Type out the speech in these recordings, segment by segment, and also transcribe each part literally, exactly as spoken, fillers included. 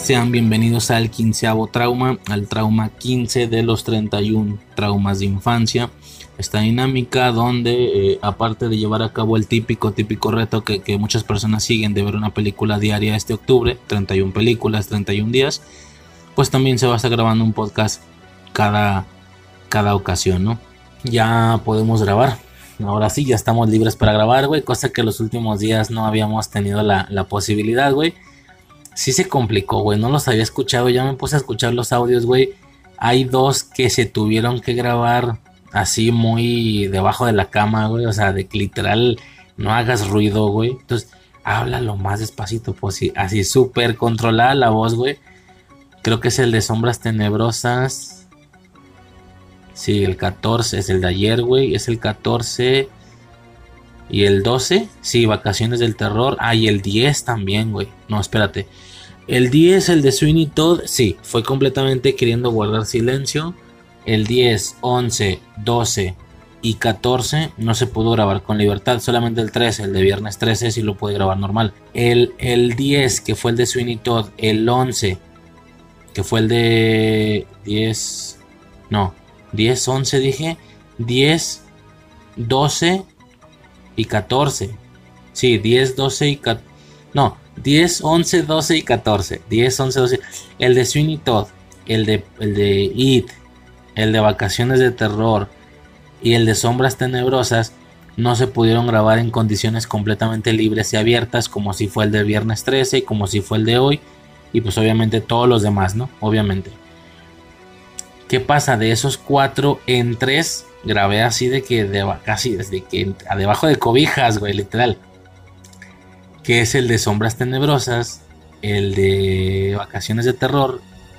Sean bienvenidos al quinceavo trauma, al trauma quince de los treinta y uno traumas de infancia. Esta dinámica donde, eh, aparte de llevar a cabo el típico, típico reto que, que muchas personas siguen de ver una película diaria este octubre, treinta y una películas, treinta y un días, pues también se va a estar grabando un podcast cada, cada ocasión, ¿no? Ya podemos grabar. Ahora sí, ya estamos libres para grabar, güey, cosa que los últimos días no habíamos tenido la, la posibilidad, güey. Sí se complicó, güey, no los había escuchado, ya me puse a escuchar los audios, güey. Hay dos que se tuvieron que grabar así muy debajo de la cama, güey, o sea, de que literal no hagas ruido, güey. Entonces, habla lo más despacito posible, así súper controlada la voz, güey. Creo que es el de Sombras Tenebrosas. Sí, el catorce es el de ayer, güey, es el catorce. Y el doce, sí, Vacaciones del Terror. Ah, y el diez también, güey. No, espérate. El diez, el de Sweeney Todd, sí, fue completamente queriendo guardar silencio. El diez, once, doce y catorce no se pudo grabar con libertad. Solamente el trece, el de viernes trece, sí lo pude grabar normal. El, el diez, que fue el de Sweeney Todd. El once, que fue el de diez. No, diez, once dije. diez, doce y catorce. Sí, diez, doce y catorce. No, diez, once, doce y catorce. diez, once, doce. El de Sweeney Todd, el de, el de It, el de Vacaciones de Terror y el de Sombras Tenebrosas no se pudieron grabar en condiciones completamente libres y abiertas, como si fue el de viernes trece y como si fue el de hoy. Y pues obviamente todos los demás, ¿no? Obviamente. ¿Qué pasa? De esos cuatro, en tres grabé así de que de, casi desde que a debajo de cobijas, güey, literal. Que es el de Sombras Tenebrosas, el de Vacaciones de Terror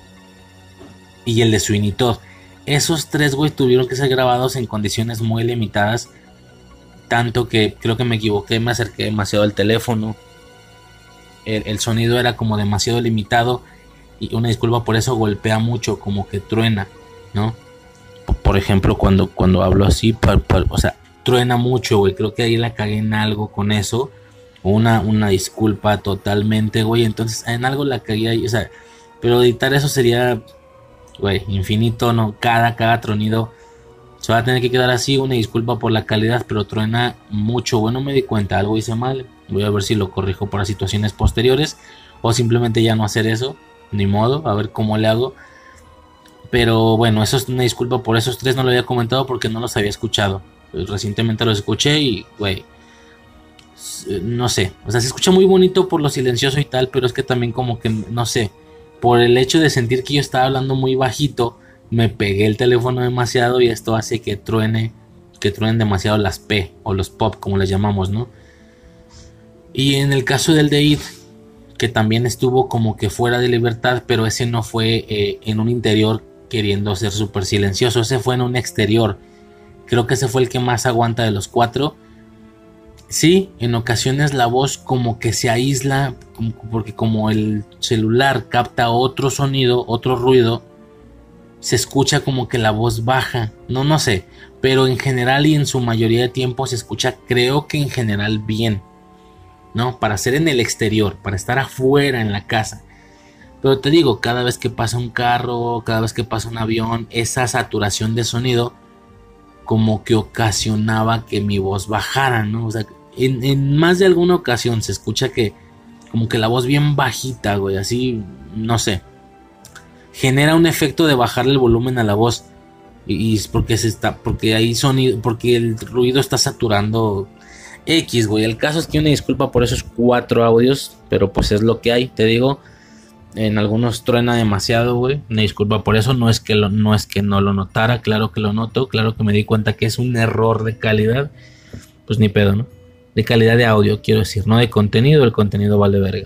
y el de Sweeney Todd. Esos tres, güey, tuvieron que ser grabados en condiciones muy limitadas. Tanto que creo que me equivoqué, me acerqué demasiado al teléfono. El, el sonido era como demasiado limitado. Y una disculpa por eso, golpea mucho, como que truena, ¿no? Por ejemplo, cuando, cuando hablo así, pa, pa, o sea, truena mucho, güey. Creo que ahí la cagué en algo con eso. Una, una disculpa totalmente, güey. Entonces, en algo la cagué ahí, o sea, pero editar eso sería, güey, infinito, ¿no? Cada, cada tronido se va a tener que quedar así. Una disculpa por la calidad, pero truena mucho. Bueno, me di cuenta, algo hice mal. Voy a ver si lo corrijo para situaciones posteriores. O simplemente ya no hacer eso. Ni modo, a ver cómo le hago. Pero bueno, eso es una disculpa por esos tres. No lo había comentado porque no los había escuchado. Recientemente los escuché y, güey, no sé. O sea, se escucha muy bonito por lo silencioso y tal. Pero es que también como que, no sé, por el hecho de sentir que yo estaba hablando muy bajito, me pegué el teléfono demasiado y esto hace que truene, que truenen demasiado las P o los pop, como les llamamos, ¿no? Y en el caso del de It, que también estuvo como que fuera de libertad, pero ese no fue eh, en un interior queriendo ser súper silencioso, ese fue en un exterior. Creo que ese fue el que más aguanta de los cuatro. Sí, en ocasiones la voz como que se aísla, porque como el celular capta otro sonido, otro ruido, se escucha como que la voz baja. No, no sé, pero en general y en su mayoría de tiempo se escucha, creo que en general bien, ¿no? Para ser en el exterior, para estar afuera en la casa. Pero te digo, cada vez que pasa un carro, cada vez que pasa un avión, esa saturación de sonido como que ocasionaba que mi voz bajara, ¿no? O sea, en, en más de alguna ocasión se escucha que como que la voz bien bajita, güey, así, no sé. Genera un efecto de bajarle el volumen a la voz. Y, y es porque se está, porque hay sonido, porque el ruido está saturando X, güey. El caso es que una disculpa por esos cuatro audios, pero pues es lo que hay, te digo. En algunos truena demasiado, güey. Una disculpa por eso. No es que lo, no es que no lo notara. Claro que lo noto. Claro que me di cuenta que es un error de calidad. Pues ni pedo, ¿no? De calidad de audio, quiero decir. No de contenido. El contenido vale verga.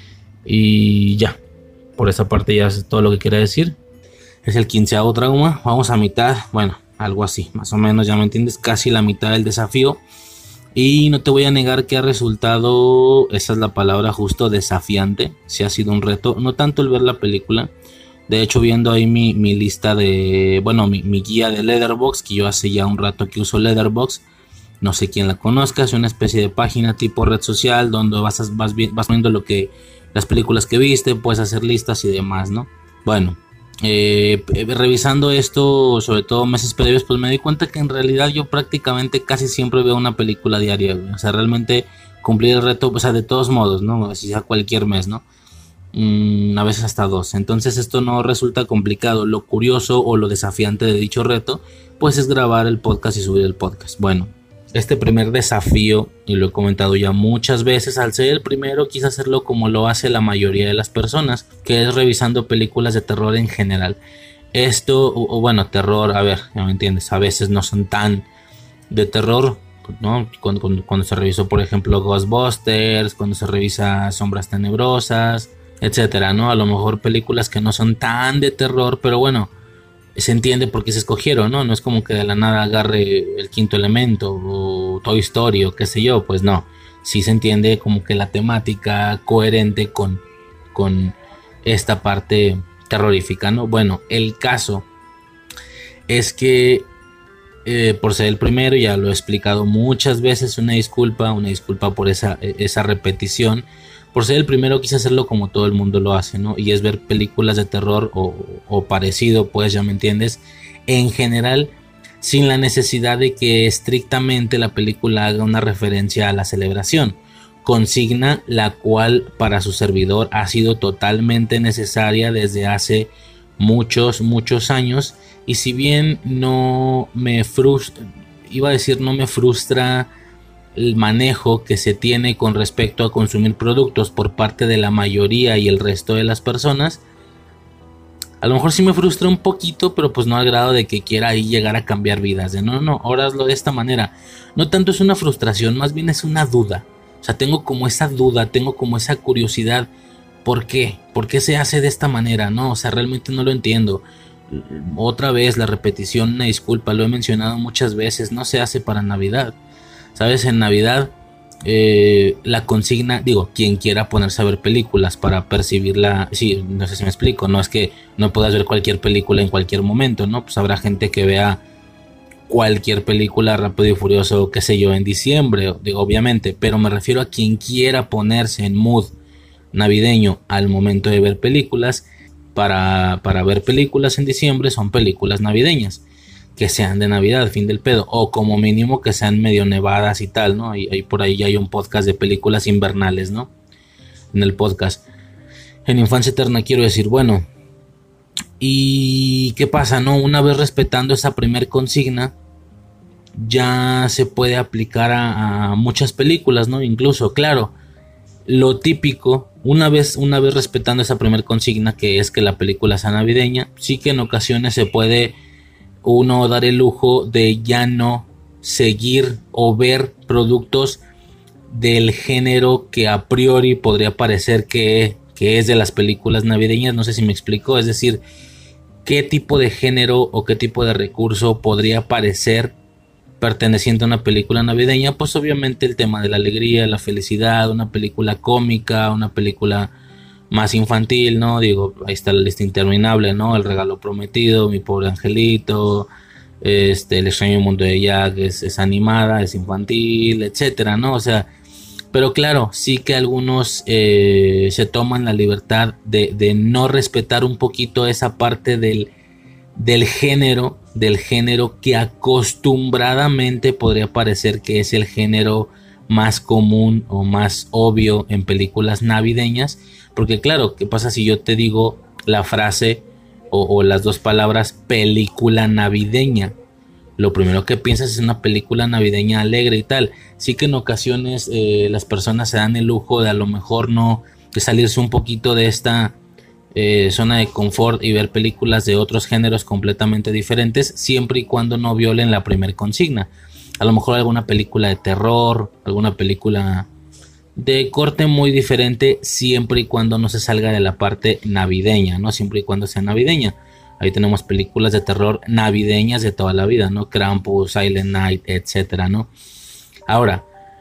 Y ya. Por esa parte ya es todo lo que quería decir. Es el quinceavo trauma. Vamos a mitad. Bueno, algo así. Más o menos, ya me entiendes. Casi la mitad del desafío. Y no te voy a negar que ha resultado, esa es la palabra justo, desafiante. Sí ha sido un reto, no tanto el ver la película. De hecho, viendo ahí mi, mi lista de, bueno, mi, mi guía de Letterboxd, que yo hace ya un rato que uso Letterboxd. No sé quién la conozca, es una especie de página tipo red social donde vas, vas, vas viendo lo que las películas que viste, puedes hacer listas y demás, ¿no? Bueno, eh, revisando esto, sobre todo meses previos, pues me di cuenta que en realidad yo prácticamente casi siempre veo una película diaria, güey. O sea, realmente cumplir el reto, o sea, de todos modos, ¿no? Si sea cualquier mes, ¿no? Mm, a veces hasta dos. Entonces esto no resulta complicado. Lo curioso o lo desafiante de dicho reto, pues es grabar el podcast y subir el podcast. Bueno, este primer desafío, y lo he comentado ya muchas veces, al ser el primero quise hacerlo como lo hace la mayoría de las personas, que es revisando películas de terror en general. Esto, o, o bueno, terror, a ver, ya me entiendes, a veces no son tan de terror, ¿no? Cuando, cuando, cuando se revisó, por ejemplo, Ghostbusters, cuando se revisa Sombras Tenebrosas, etcétera, ¿no? A lo mejor películas que no son tan de terror, pero bueno, se entiende por qué se escogieron, ¿no? No es como que de la nada agarre El Quinto Elemento o Toy Story o qué sé yo, pues no. Sí se entiende como que la temática coherente con, con esta parte terrorífica, ¿no? Bueno, el caso es que eh, por ser el primero, ya lo he explicado muchas veces, una disculpa, una disculpa por esa, esa repetición. Por ser el primero quise hacerlo como todo el mundo lo hace, ¿no? Y es ver películas de terror o, o parecido, pues ya me entiendes, en general, sin la necesidad de que estrictamente la película haga una referencia a la celebración. Consigna la cual para su servidor ha sido totalmente necesaria desde hace muchos, muchos años. Y si bien no me frustra, iba a decir no me frustra el manejo que se tiene con respecto a consumir productos por parte de la mayoría y el resto de las personas, a lo mejor sí me frustra un poquito, pero pues no al grado de que quiera ahí llegar a cambiar vidas, de no, no, no, ahora hazlo de esta manera. No tanto es una frustración, más bien es una duda. O sea, tengo como esa duda, tengo como esa curiosidad. ¿Por qué? ¿Por qué se hace de esta manera? No, o sea, realmente no lo entiendo. Otra vez la repetición, una disculpa, lo he mencionado muchas veces, no se hace para Navidad. ¿Sabes? En Navidad eh, la consigna, digo, quien quiera ponerse a ver películas para percibirla, sí, no sé si me explico, no es que no puedas ver cualquier película en cualquier momento, ¿no? Pues habrá gente que vea cualquier película Rápido y Furioso, qué sé yo, en diciembre, digo, obviamente, pero me refiero a quien quiera ponerse en mood navideño al momento de ver películas. Para, para ver películas en diciembre son películas navideñas, que sean de Navidad, fin del pedo, o como mínimo que sean medio nevadas y tal, ¿no? Y, y por ahí ya hay un podcast de películas invernales, ¿no? En el podcast. En Infancia Eterna quiero decir, bueno, ¿y qué pasa, no? Una vez respetando esa primer consigna, ya se puede aplicar a, a muchas películas, ¿no? Incluso, claro, lo típico, una vez, una vez respetando esa primer consigna, que es que la película sea navideña, sí que en ocasiones se puede uno dar el lujo de ya no seguir o ver productos del género que a priori podría parecer que, que es de las películas navideñas. No sé si me explico, es decir, qué tipo de género o qué tipo de recurso podría parecer perteneciente a una película navideña. Pues obviamente el tema de la alegría, la felicidad, una película cómica, una película más infantil, ¿no? Digo, ahí está la lista interminable, ¿no? El regalo prometido, Mi pobre angelito, este, El extraño mundo de Jack es, es animada, es infantil, etcétera, ¿no? O sea, pero claro, sí que algunos eh, se toman la libertad de, de no respetar un poquito esa parte del, del género, del género que acostumbradamente podría parecer que es el género más común o más obvio en películas navideñas. Porque claro, ¿qué pasa si yo te digo la frase o, o las dos palabras película navideña? Lo primero que piensas es una película navideña alegre y tal. Sí que en ocasiones eh, las personas se dan el lujo de a lo mejor no, de salirse un poquito de esta eh, zona de confort y ver películas de otros géneros completamente diferentes, siempre y cuando no violen la primer consigna. A lo mejor alguna película de terror, alguna película de corte muy diferente, siempre y cuando no se salga de la parte navideña, ¿no? Siempre y cuando sea navideña. Ahí tenemos películas de terror navideñas de toda la vida, ¿no? Krampus, Silent Night, etcétera, ¿no? Ahora,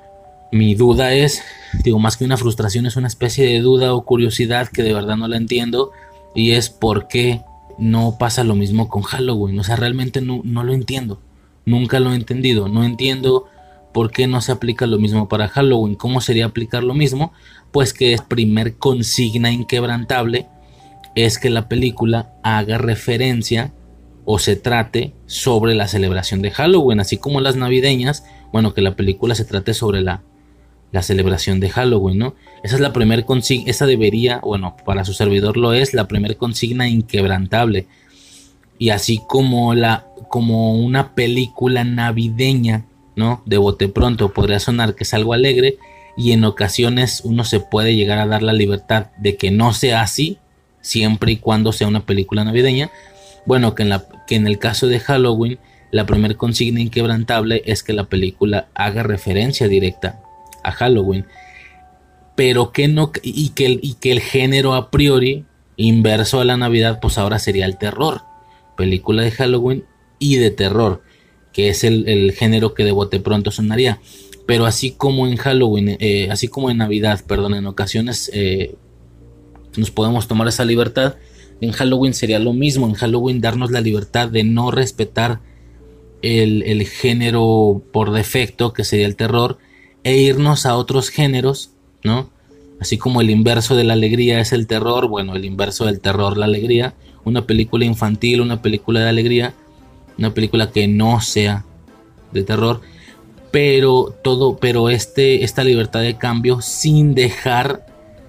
mi duda es, digo, más que una frustración, es una especie de duda o curiosidad que de verdad no la entiendo, y es por qué no pasa lo mismo con Halloween. O sea, realmente no, no lo entiendo. Nunca lo he entendido. No entiendo ¿por qué no se aplica lo mismo para Halloween? ¿Cómo sería aplicar lo mismo? Pues que es primer consigna inquebrantable es que la película haga referencia o se trate sobre la celebración de Halloween, así como las navideñas, bueno, que la película se trate sobre la, la celebración de Halloween, ¿no? Esa es la primera consigna, esa debería, bueno, para su servidor lo es, la primera consigna inquebrantable. Y así como, la, como una película navideña, ¿no? De bote pronto podría sonar que es algo alegre, y en ocasiones uno se puede llegar a dar la libertad de que no sea así, siempre y cuando sea una película navideña. Bueno, que en, la, que en el caso de Halloween, la primera consigna inquebrantable es que la película haga referencia directa a Halloween, pero que no, y que el, y que el género a priori inverso a la Navidad, pues ahora sería el terror. Película de Halloween y de terror, que es el, el género que de bote pronto sonaría. Pero así como en Halloween, eh, así como en Navidad, perdón, en ocasiones eh, nos podemos tomar esa libertad, en Halloween sería lo mismo. En Halloween darnos la libertad de no respetar el, el género por defecto, que sería el terror, e irnos a otros géneros, ¿no? Así como el inverso de la alegría es el terror, bueno, el inverso del terror, la alegría. Una película infantil, una película de alegría, una película que no sea de terror, pero todo, pero este, esta libertad de cambio sin dejar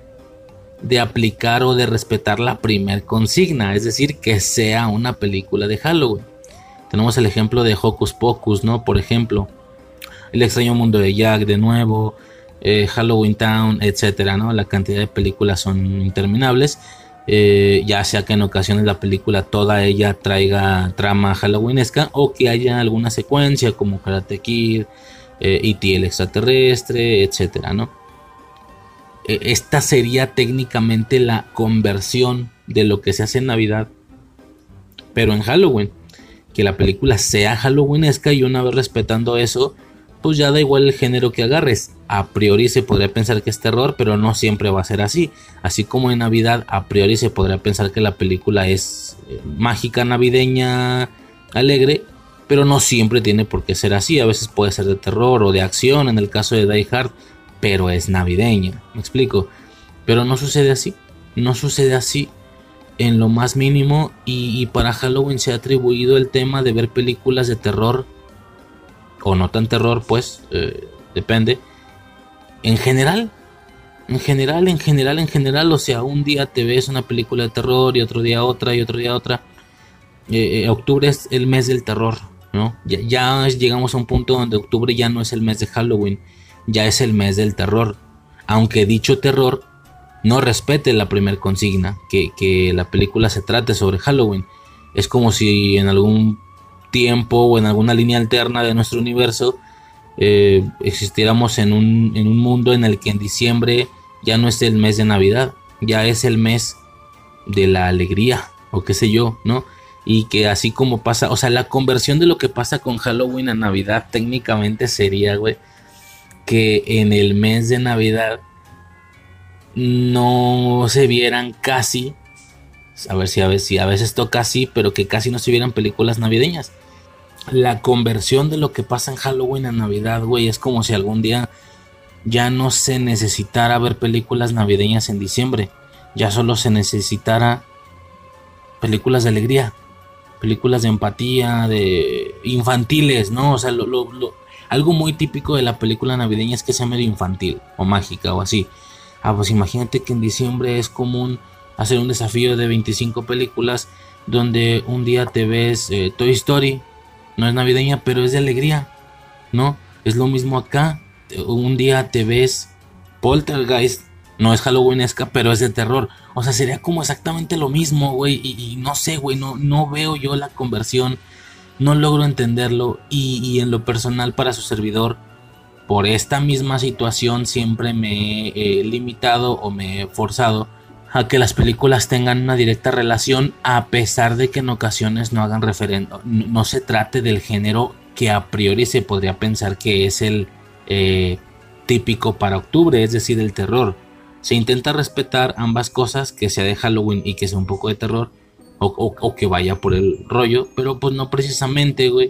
de aplicar o de respetar la primer consigna, es decir, que sea una película de Halloween. Tenemos el ejemplo de Hocus Pocus, ¿no? Por ejemplo, El extraño mundo de Jack, de nuevo, eh, Halloween Town, etcétera, ¿no? La cantidad de películas son interminables. Eh, ya sea que en ocasiones la película toda ella traiga trama halloweenesca, o que haya alguna secuencia como Karate Kid, eh, E T el extraterrestre, etcétera, ¿no? Eh, esta sería técnicamente la conversión de lo que se hace en Navidad, pero en Halloween, que la película sea halloweenesca, y una vez respetando eso, pues ya da igual el género que agarres. A priori se podría pensar que es terror, pero no siempre va a ser así. Así como en Navidad, a priori se podría pensar que la película es eh, mágica, navideña, alegre, pero no siempre tiene por qué ser así. A veces puede ser de terror o de acción, en el caso de Die Hard, pero es navideña, ¿me explico? Pero no sucede así, no sucede así en lo más mínimo. Y, y para Halloween se ha atribuido el tema de ver películas de terror, o no tan terror, pues, eh, depende. En general, en general, en general, en general, o sea, un día te ves una película de terror y otro día otra y otro día otra. Eh, eh, octubre es el mes del terror, ¿no? Ya, ya llegamos a un punto donde octubre ya no es el mes de Halloween, ya es el mes del terror. Aunque dicho terror no respete la primer consigna, que, que la película se trate sobre Halloween. Es como si en algún tiempo o en alguna línea alterna de nuestro universo eh, existiéramos en un, en un mundo en el que en diciembre ya no es el mes de Navidad, ya es el mes de la alegría, o qué sé yo, ¿no? Y que así como pasa, o sea, la conversión de lo que pasa con Halloween a Navidad técnicamente sería, güey, que en el mes de Navidad no se vieran casi, a ver si a veces, si a veces toca así, pero que casi no se vieran películas navideñas. La conversión de lo que pasa en Halloween a Navidad, güey, es como si algún día ya no se necesitara ver películas navideñas en diciembre, ya solo se necesitara películas de alegría, películas de empatía, de infantiles, ¿no? O sea, lo, lo, lo, algo muy típico de la película navideña es que sea medio infantil o mágica o así. Ah, pues imagínate que en diciembre es común hacer un desafío de veinticinco películas donde un día te ves eh, Toy Story, no es navideña, pero es de alegría, ¿no? Es lo mismo acá. Un día te ves Poltergeist, no es halloweenesca, pero es de terror. O sea, sería como exactamente lo mismo, güey. Y, y no sé, güey, no, no veo yo la conversión, no logro entenderlo. Y, y en lo personal, para su servidor, por esta misma situación, siempre me he eh, limitado o me he forzado a que las películas tengan una directa relación, a pesar de que en ocasiones no hagan referencia, no, no se trate del género que a priori se podría pensar que es el eh, típico para octubre, es decir, el terror. Se intenta respetar ambas cosas, que sea de Halloween y que sea un poco de terror, o, o, o que vaya por el rollo, pero pues no precisamente, güey.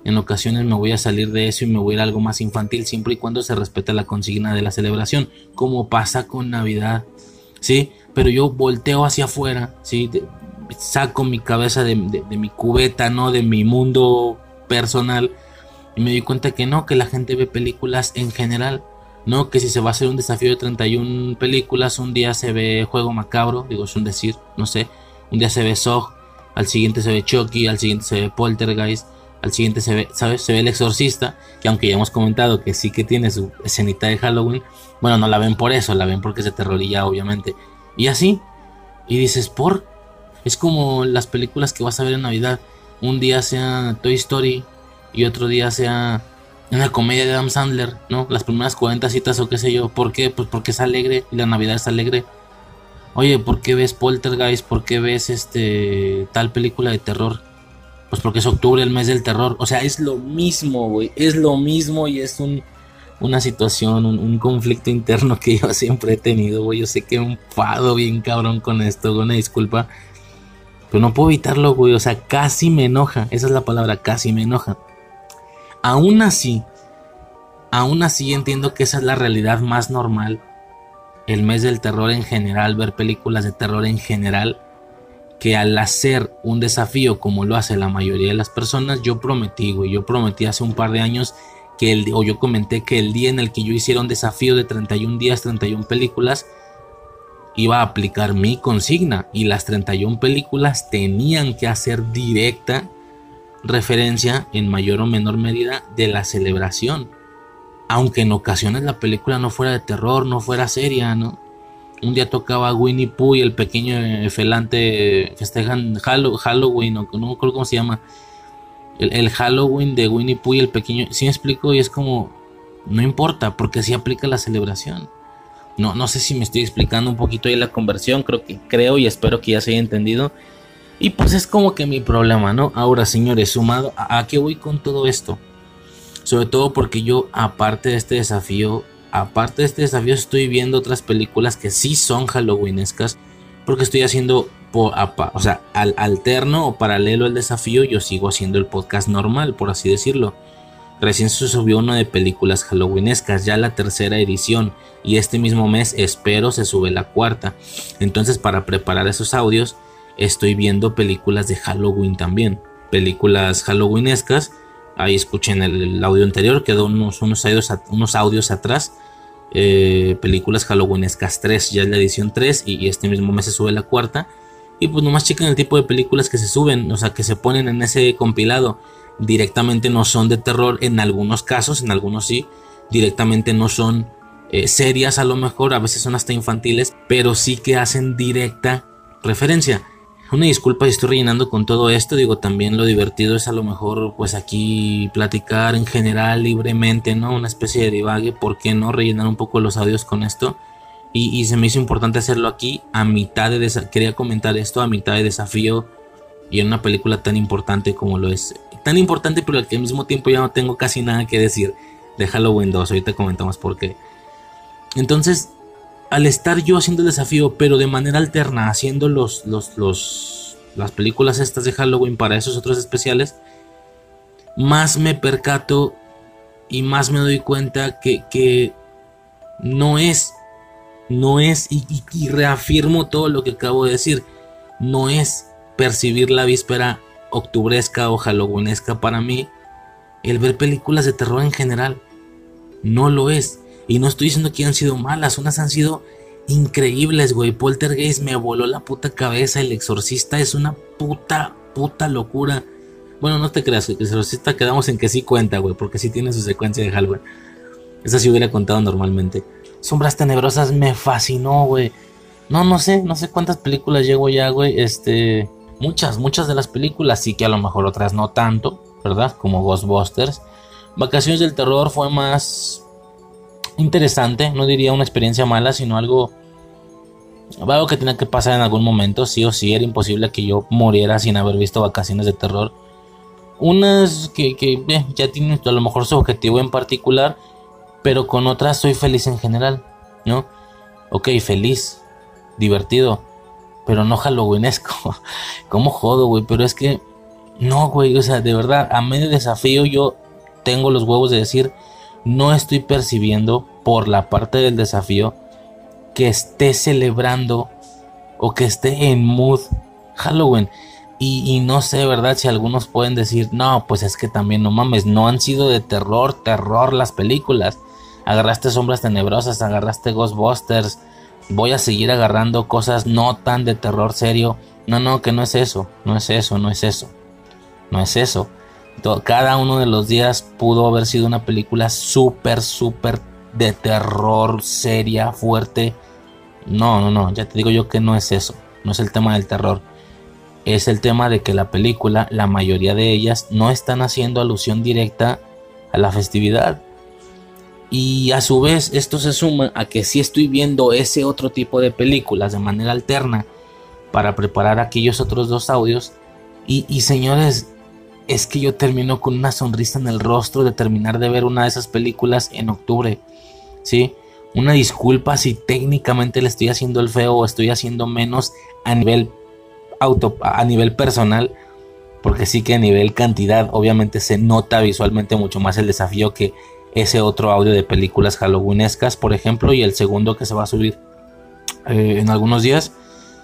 En ocasiones me voy a salir de eso y me voy a ir a algo más infantil, siempre y cuando se respete la consigna de la celebración, como pasa con Navidad, ¿sí? Pero yo volteo hacia afuera, ¿sí? De, saco mi cabeza de, de, de mi cubeta, ¿no? De mi mundo personal, y me doy cuenta que no, que la gente ve películas en general, no, que si se va a hacer un desafío de treinta y una películas, un día se ve Juego Macabro, digo, es un decir, no sé, un día se ve Saw, al siguiente se ve Chucky, al siguiente se ve Poltergeist, al siguiente se ve, ¿sabes? Se ve El Exorcista, que aunque ya hemos comentado que sí que tiene su escenita de Halloween, bueno, no la ven por eso, la ven porque es de terror y ya, obviamente. Y así, y dices, ¿por? Es como las películas que vas a ver en Navidad. Un día sea Toy Story y otro día sea una comedia de Adam Sandler, ¿no? Las primeras cuarenta citas o qué sé yo. ¿Por qué? Pues porque es alegre y la Navidad es alegre. Oye, ¿por qué ves Poltergeist? ¿Por qué ves este tal película de terror? Pues porque es octubre, el mes del terror. O sea, es lo mismo, güey. Es lo mismo y es un, una situación, un, un conflicto interno que yo siempre he tenido, güey. Yo sé que me enfado bien cabrón con esto, güey. Una disculpa. Pero no puedo evitarlo, güey. O sea, casi me enoja. Esa es la palabra, casi me enoja. Aún así, aún así entiendo que esa es la realidad más normal. El mes del terror en general, ver películas de terror en general. Que al hacer un desafío como lo hace la mayoría de las personas, yo prometí, güey, yo prometí hace un par de años que el, o yo comenté que el día en el que yo hiciera un desafío de treinta y un días, treinta y una películas, iba a aplicar mi consigna y las treinta y una películas tenían que hacer directa referencia en mayor o menor medida de la celebración, aunque en ocasiones la película no fuera de terror, no fuera seria, ¿no? Un día tocaba Winnie Pooh y el pequeño Efelante festejan Halloween, o no me acuerdo cómo se llama. El, el Halloween de Winnie Pooh y el pequeño. ¿Sí me explico? Y es como, no importa, porque así aplica la celebración. No, no sé si me estoy explicando un poquito ahí la conversión. Creo que creo y espero que ya se haya entendido. Y pues es como que mi problema, ¿no? Ahora, señores, sumado a, ¿a qué voy con todo esto? Sobre todo porque yo, aparte de este desafío. Aparte de este desafío, estoy viendo otras películas que sí son halloweenescas, porque estoy haciendo, por, o sea, al, alterno o paralelo al desafío, yo sigo haciendo el podcast normal, por así decirlo. Recién se subió uno de películas halloweenescas, ya la tercera edición, y este mismo mes espero se sube la cuarta. Entonces, para preparar esos audios, estoy viendo películas de Halloween también, películas halloweenescas. Ahí escuchen el, el audio anterior, quedó unos, unos, audios, unos audios atrás. Eh, películas halloweenescas tres, ya es la edición tres y, y este mismo mes se sube la cuarta. Y pues nomás chequen el tipo de películas que se suben, o sea, que se ponen en ese compilado. Directamente no son de terror en algunos casos, en algunos sí. Directamente no son eh, serias a lo mejor, a veces son hasta infantiles, pero sí que hacen directa referencia. Una disculpa si estoy rellenando con todo esto, digo, también lo divertido es a lo mejor pues aquí platicar en general libremente, ¿no? Una especie de divague, ¿por qué no rellenar un poco los audios con esto? Y, y se me hizo importante hacerlo aquí a mitad de desafío, quería comentar esto a mitad de desafío y en una película tan importante como lo es. Tan importante pero al que al mismo tiempo ya no tengo casi nada que decir de Halloween dos, ahorita comentamos por qué. Entonces, al estar yo haciendo el desafío, pero de manera alterna, haciendo los, los, los, las películas estas de Halloween para esos otros especiales, más me percato y más me doy cuenta que, que no es, no es, y, y, y reafirmo todo lo que acabo de decir, no es percibir la víspera octubresca o halloweenesca para mí, el ver películas de terror en general, no lo es. Y no estoy diciendo que han sido malas, unas han sido increíbles, güey. Poltergeist me voló la puta cabeza, El Exorcista es una puta, puta locura. Bueno, no te creas, El Exorcista quedamos en que sí cuenta, güey, porque sí tiene su secuencia de Halloween. Esa sí hubiera contado normalmente. Sombras Tenebrosas me fascinó, güey. No, no sé, no sé cuántas películas llego ya, güey. Este, muchas, muchas de las películas, sí que a lo mejor otras no tanto, ¿verdad? Como Ghostbusters. Vacaciones del Terror fue más interesante, no diría una experiencia mala, sino algo algo que tenía que pasar en algún momento, sí o sí, era imposible que yo muriera sin haber visto Vacaciones de Terror. Unas que, que eh, ya tienen a lo mejor su objetivo en particular, pero con otras soy feliz en general, ¿no? Ok, feliz, divertido, pero no halloweenesco. ¿Cómo jodo, güey? Pero es que No, güey, o sea, de verdad, a medio desafío yo tengo los huevos de decir, no estoy percibiendo por la parte del desafío que esté celebrando o que esté en mood Halloween. Y, y no sé, ¿verdad? Si algunos pueden decir, no, pues es que también no mames, no han sido de terror, terror las películas. Agarraste Sombras Tenebrosas, agarraste Ghostbusters, voy a seguir agarrando cosas no tan de terror serio. No, no, que no es eso, no es eso, no es eso, no es eso. Todo, cada uno de los días pudo haber sido una película súper, súper de terror, seria, fuerte. No, no, no, ya te digo yo que no es eso, no es el tema del terror. Es el tema de que la película, la mayoría de ellas, no están haciendo alusión directa a la festividad. Y a su vez esto se suma a que sí estoy viendo ese otro tipo de películas de manera alterna para preparar aquellos otros dos audios. Y, y señores, es que yo termino con una sonrisa en el rostro de terminar de ver una de esas películas en octubre, ¿sí? Una disculpa si técnicamente le estoy haciendo el feo o estoy haciendo menos a nivel auto, a nivel personal, porque sí que a nivel cantidad obviamente se nota visualmente mucho más el desafío que ese otro audio de películas halloweenescas, por ejemplo, y el segundo que se va a subir eh, en algunos días.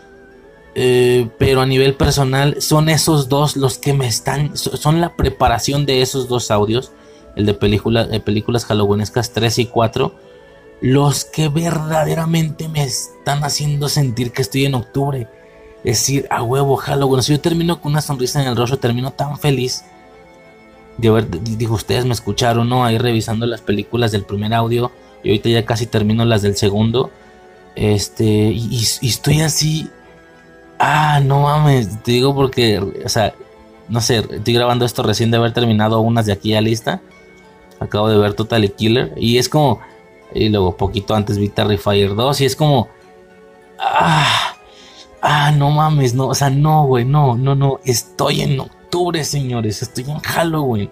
Eh, pero a nivel personal son esos dos los que me están, son la preparación de esos dos audios, el de, película, de películas halloweenescas tres y cuatro, los que verdaderamente me están haciendo sentir que estoy en octubre. Es decir, a huevo Halloween. Si yo termino con una sonrisa en el rostro, termino tan feliz de haber, digo, ustedes me escucharon, ¿no? Ahí revisando las películas del primer audio, y ahorita ya casi termino las del segundo. Este, y, y, y estoy así. Ah, no mames, te digo porque, o sea, no sé, estoy grabando esto recién de haber terminado unas de aquí a lista. Acabo de ver Totally Killer y es como, y luego poquito antes vi Terrifier dos y es como, ah, ah, no mames, no, o sea, no, güey, no, no, no, estoy en octubre, señores, estoy en Halloween.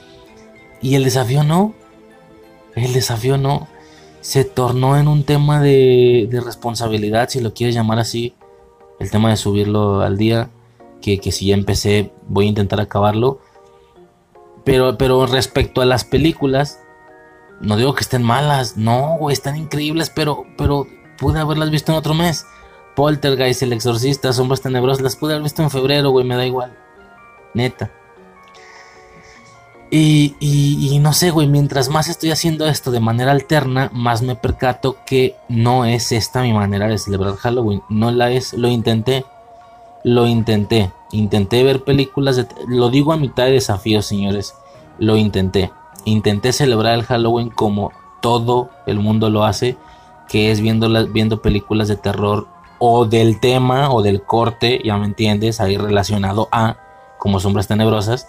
Y el desafío no, el desafío no, se tornó en un tema de, de responsabilidad, si lo quieres llamar así. El tema de subirlo al día, que, que si ya empecé voy a intentar acabarlo. Pero, pero respecto a las películas, no digo que estén malas, no, güey, están increíbles, pero, pero pude haberlas visto en otro mes. Poltergeist, El Exorcista, Sombras Tenebrosas, las pude haber visto en febrero, güey, me da igual. Neta. Y, y, y no sé, güey, mientras más estoy haciendo esto de manera alterna, más me percato que no es esta mi manera de celebrar Halloween. No la es, lo intenté, lo intenté. Intenté ver películas, de, lo digo a mitad de desafío, señores. Lo intenté. Intenté celebrar el Halloween como todo el mundo lo hace, que es viendo, la, viendo películas de terror o del tema o del corte, ya me entiendes, ahí relacionado a, como Sombras Tenebrosas.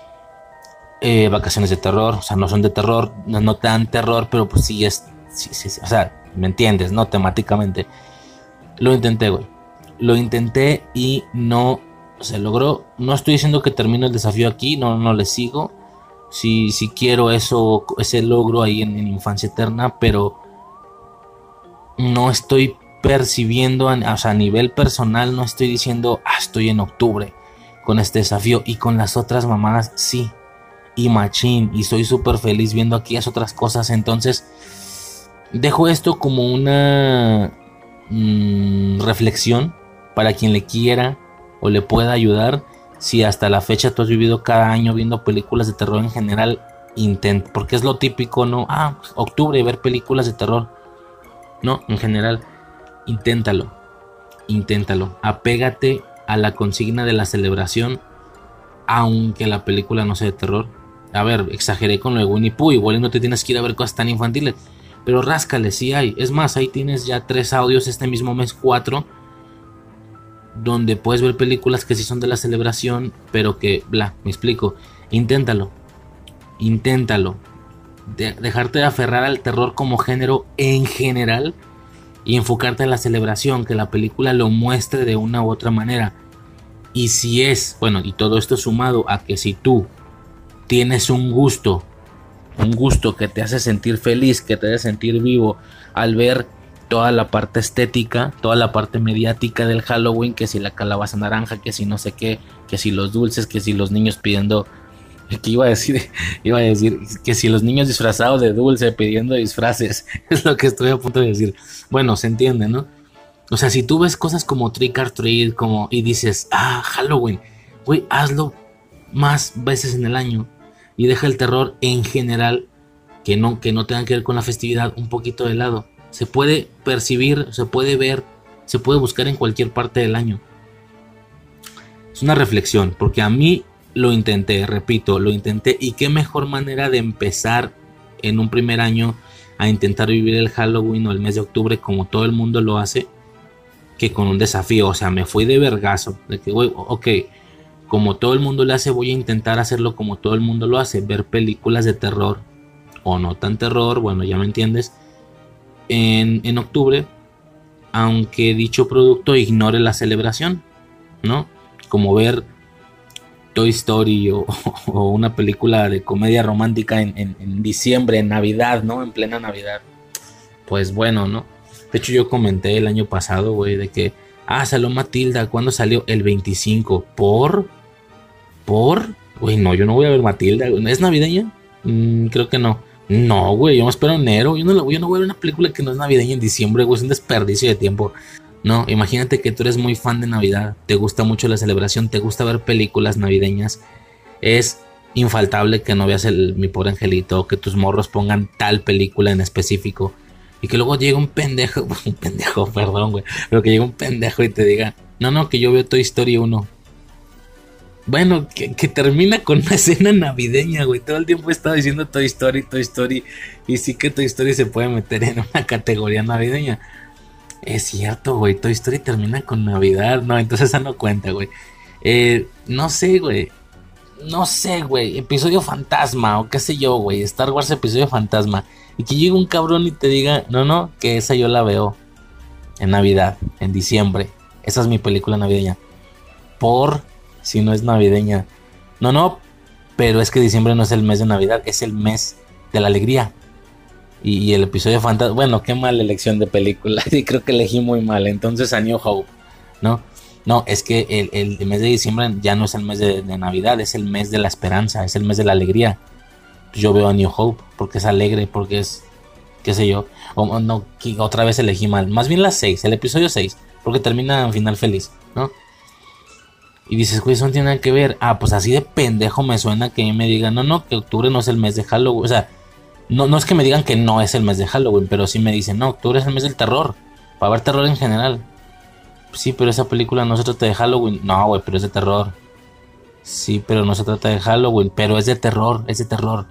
Eh, vacaciones de terror, o sea, no son de terror, no, no tan terror, pero pues sí es, sí, sí, sí, o sea, me entiendes, ¿no? Temáticamente. Lo intenté, güey. Lo intenté y no se logró. No estoy diciendo que termino el desafío aquí, no, no le sigo. Si, si quiero eso, ese logro ahí en, en Infancia Eterna, pero no estoy percibiendo, a, o sea, a nivel personal, no estoy diciendo, ah, estoy en octubre con este desafío. Y con las otras mamadas, sí. Y machín, y soy súper feliz viendo aquellas otras cosas. Entonces dejo esto como una mmm, reflexión para quien le quiera o le pueda ayudar. Si hasta la fecha tú has vivido cada año viendo películas de terror en general, intenta, porque es lo típico, ¿no? Ah, octubre, ver películas de terror. No, en general, inténtalo, inténtalo, apégate a la consigna de la celebración, aunque la película no sea de terror. A ver, exageré con lo de Winnie Pooh, igual no te tienes que ir a ver cosas tan infantiles, pero ráscale, sí hay. Es más, ahí tienes ya tres audios este mismo mes, cuatro, donde puedes ver películas que sí son de la celebración, pero que, bla, me explico. Inténtalo, inténtalo. De, dejarte de aferrar al terror como género en general y enfocarte en la celebración, que la película lo muestre de una u otra manera. Y si es, bueno, y todo esto sumado a que si tú tienes un gusto, un gusto que te hace sentir feliz, que te hace sentir vivo al ver toda la parte estética, toda la parte mediática del Halloween, que si la calabaza naranja, que si no sé qué, que si los dulces, que si los niños pidiendo, que iba a decir, iba a decir que si los niños disfrazados de dulce pidiendo disfraces, es lo que estoy a punto de decir. Bueno, se entiende, ¿no? O sea, si tú ves cosas como Trick or Treat, como, y dices, ah, Halloween, güey, hazlo más veces en el año y deja el terror en general, que no, que no tenga que ver con la festividad, un poquito de lado. Se puede percibir, se puede ver, se puede buscar en cualquier parte del año. Es una reflexión, porque a mí lo intenté, repito, lo intenté, y qué mejor manera de empezar en un primer año a intentar vivir el Halloween o el mes de octubre como todo el mundo lo hace, que con un desafío. O sea, me fui de vergazo, de que, güey, ok, como todo el mundo lo hace, voy a intentar hacerlo como todo el mundo lo hace, ver películas de terror, o no tan terror, bueno, ya me entiendes, en, en octubre, aunque dicho producto ignore la celebración, ¿no? Como ver Toy Story o, o una película de comedia romántica en, en, en diciembre, en Navidad, ¿no? En plena Navidad. Pues bueno, ¿no? De hecho, yo comenté el año pasado, güey, de que, ah, salió Matilda. ¿Cuándo salió? El veinticinco. ¿Por? ¿Por? Güey, no, yo no voy a ver Matilda. ¿Es navideña? Mm, creo que no. No, güey, yo me espero enero. Yo no, yo no voy a ver una película que no es navideña en diciembre, güey. Es un desperdicio de tiempo. No, imagínate que tú eres muy fan de Navidad. Te gusta mucho la celebración. Te gusta ver películas navideñas. Es infaltable que no veas el, Mi Pobre Angelito, o que tus morros pongan tal película en específico. Y que luego llegue un pendejo, un pendejo, perdón, güey, pero que llegue un pendejo y te diga, no, no, que yo veo Toy Story uno. Bueno, que, que termina con una escena navideña, güey. Todo el tiempo he estado diciendo Toy Story, Toy Story. Y sí que Toy Story se puede meter en una categoría navideña. Es cierto, güey, Toy Story termina con Navidad. No, entonces esa no cuenta, güey. Eh, no sé, güey. No sé, güey. Episodio fantasma o qué sé yo, güey. Star Wars episodio fantasma. Y que llegue un cabrón y te diga, no, no, que esa yo la veo en Navidad, en diciembre. Esa es mi película navideña. Por si no es navideña. No, no, pero es que diciembre no es el mes de Navidad, es el mes de la alegría. Y, y el episodio fantasma, bueno, qué mala elección de película. Y creo que elegí muy mal. Entonces A New Hope, ¿no? No, es que el, el mes de diciembre ya no es el mes de, de Navidad, es el mes de la esperanza, es el mes de la alegría. Yo veo A New Hope porque es alegre, porque es, qué sé yo, o, o no, otra vez elegí mal, más bien la seis, el episodio seis, porque termina en final feliz, ¿no? Y dices, güey, eso no tiene nada que ver. Ah, pues así de pendejo me suena que me digan, no, no, que octubre no es el mes de Halloween. O sea, no, no es que me digan que no es el mes de Halloween, pero sí me dicen, no, octubre es el mes del terror, va a haber terror en general. Sí, pero esa película no se trata de Halloween. No, güey, pero es de terror. Sí, pero no se trata de Halloween, pero es de terror, es de terror.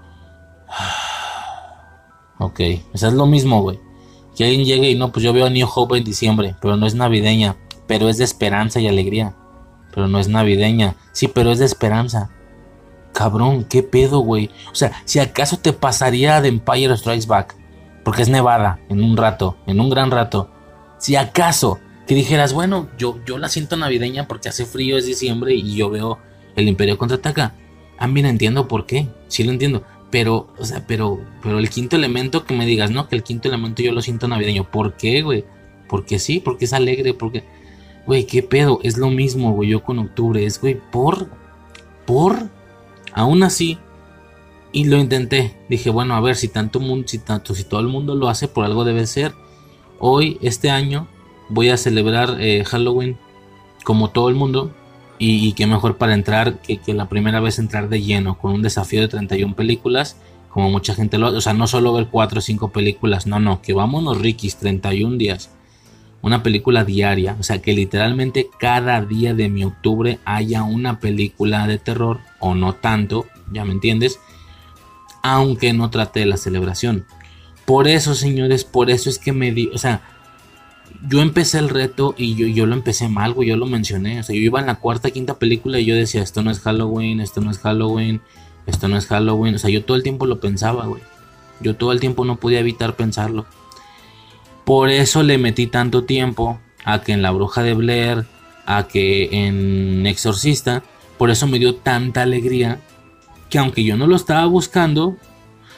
Ok, o sea, es lo mismo, güey. Que alguien llegue y no, pues yo veo a New Hope en diciembre, pero no es navideña, pero es de esperanza y alegría, pero no es navideña. Sí, pero es de esperanza. Cabrón, qué pedo, güey. O sea, si acaso te pasaría de Empire Strikes Back, porque es Nevada, en un rato, en un gran rato. Si acaso que dijeras, bueno, yo, yo la siento navideña porque hace frío, es diciembre y yo veo el Imperio Contraataca. Ah, mira, entiendo por qué, sí lo entiendo. Pero, o sea, pero, pero el quinto elemento, que me digas, no, que el quinto elemento yo lo siento navideño. ¿Por qué, güey? Porque sí, porque es alegre, porque, güey, qué pedo, es lo mismo, güey, yo con octubre, es, güey, por, por, aún así, y lo intenté, dije, bueno, a ver, si tanto mundo, si tanto, si todo el mundo lo hace, por algo debe ser. Hoy, este año, voy a celebrar eh, Halloween como todo el mundo. Y, y qué mejor para entrar que, que la primera vez entrar de lleno con un desafío de treinta y una películas, como mucha gente lo hace. O sea, no solo ver cuatro o cinco películas, no, no, que vámonos riquis, treinta y un días, una película diaria. O sea, que literalmente cada día de mi octubre haya una película de terror, o no tanto, ya me entiendes, aunque no trate de la celebración. Por eso, señores, por eso es que me di, o sea, yo empecé el reto y yo, yo lo empecé mal, güey, yo lo mencioné. O sea, yo iba en la cuarta, quinta película y yo decía, esto no es Halloween, esto no es Halloween, esto no es Halloween. O sea, yo todo el tiempo lo pensaba, güey. Yo todo el tiempo no podía evitar pensarlo. Por eso le metí tanto tiempo a que en La Bruja de Blair, a que en Exorcista. Por eso me dio tanta alegría que aunque yo no lo estaba buscando,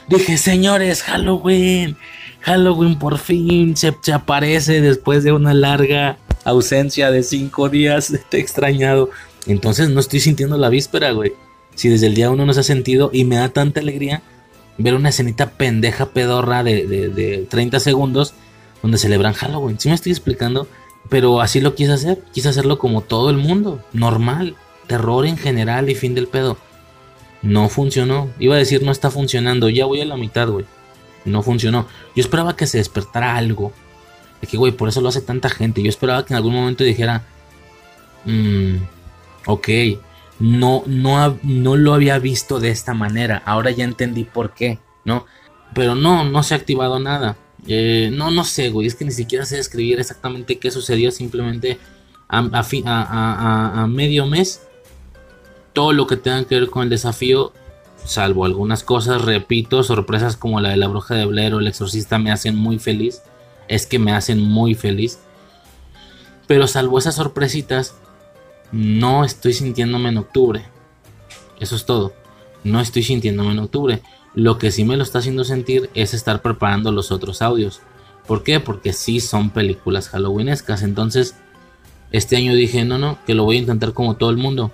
Dije, señores, Halloween, Halloween por fin se, se aparece después de una larga ausencia de cinco días. Te he extrañado. Entonces no estoy sintiendo la víspera, güey. Si desde el día uno no se ha sentido, y me da tanta alegría ver una escenita pendeja pedorra de, de, de treinta segundos donde celebran Halloween. ¿Sí me estoy explicando? Pero así lo quise hacer. Quise hacerlo como todo el mundo, normal. Terror en general y fin del pedo. No funcionó. Iba a decir no está funcionando. Ya voy a la mitad, güey. No funcionó. Yo esperaba que se despertara algo. De que, güey, por eso lo hace tanta gente. Yo esperaba que en algún momento dijera... Mmm... Ok, no, no, no lo había visto de esta manera. Ahora ya entendí por qué, ¿no? Pero no, no se ha activado nada. Eh, no, no sé, güey. Es que ni siquiera sé describir exactamente qué sucedió. Simplemente a, a, a, a, a medio mes, todo lo que tenga que ver con el desafío, salvo algunas cosas, repito, sorpresas como la de la Bruja de Blair o el Exorcista me hacen muy feliz. Es que me hacen muy feliz. Pero salvo esas sorpresitas, no estoy sintiéndome en octubre. Eso es todo. No estoy sintiéndome en octubre. Lo que sí me lo está haciendo sentir es estar preparando los otros audios. ¿Por qué? Porque sí son películas halloweenescas. Entonces, este año dije, no, no, que lo voy a intentar como todo el mundo.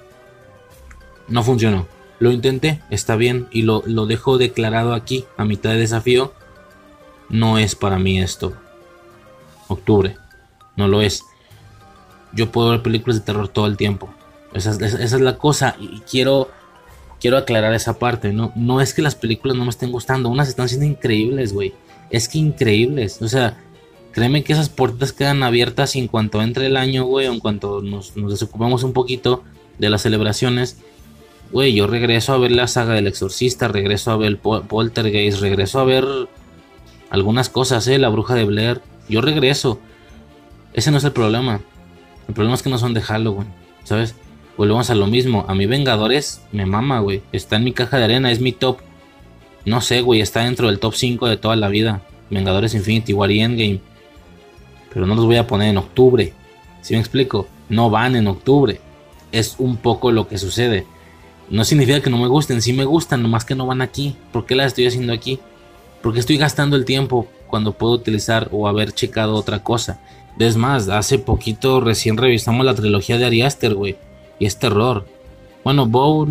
No funcionó. Lo intenté, está bien. Y lo, lo dejo declarado aquí, a mitad de desafío. No es para mí esto. Octubre. No lo es. Yo puedo ver películas de terror todo el tiempo. Esa es, esa es la cosa. Y quiero, quiero aclarar esa parte. ¿no? no es que las películas no me estén gustando. Unas están siendo increíbles, güey. Es que increíbles. O sea, créeme que esas puertas quedan abiertas y en cuanto entre el año, güey, o en cuanto nos, nos desocupemos un poquito de las celebraciones, güey, yo regreso a ver la saga del Exorcista, regreso a ver el Pol- Poltergeist, regreso a ver algunas cosas, eh, la Bruja de Blair. Yo regreso. Ese no es el problema. El problema es que no son de Halloween, ¿sabes? Volvemos a lo mismo. A mí Vengadores me mama, güey. Está en mi caja de arena, es mi top. No sé, güey, está dentro del top cinco de toda la vida. Vengadores Infinity War y Endgame. Pero no los voy a poner en octubre. ¿Sí me explico? No van en octubre. Es un poco lo que sucede. No significa que no me gusten. Sí me gustan, nomás que no van aquí. ¿Por qué las estoy haciendo aquí? Porque estoy gastando el tiempo cuando puedo utilizar o haber checado otra cosa. Es más, hace poquito recién revisamos la trilogía de Ari Aster, güey. Y es terror. Bueno, Bow...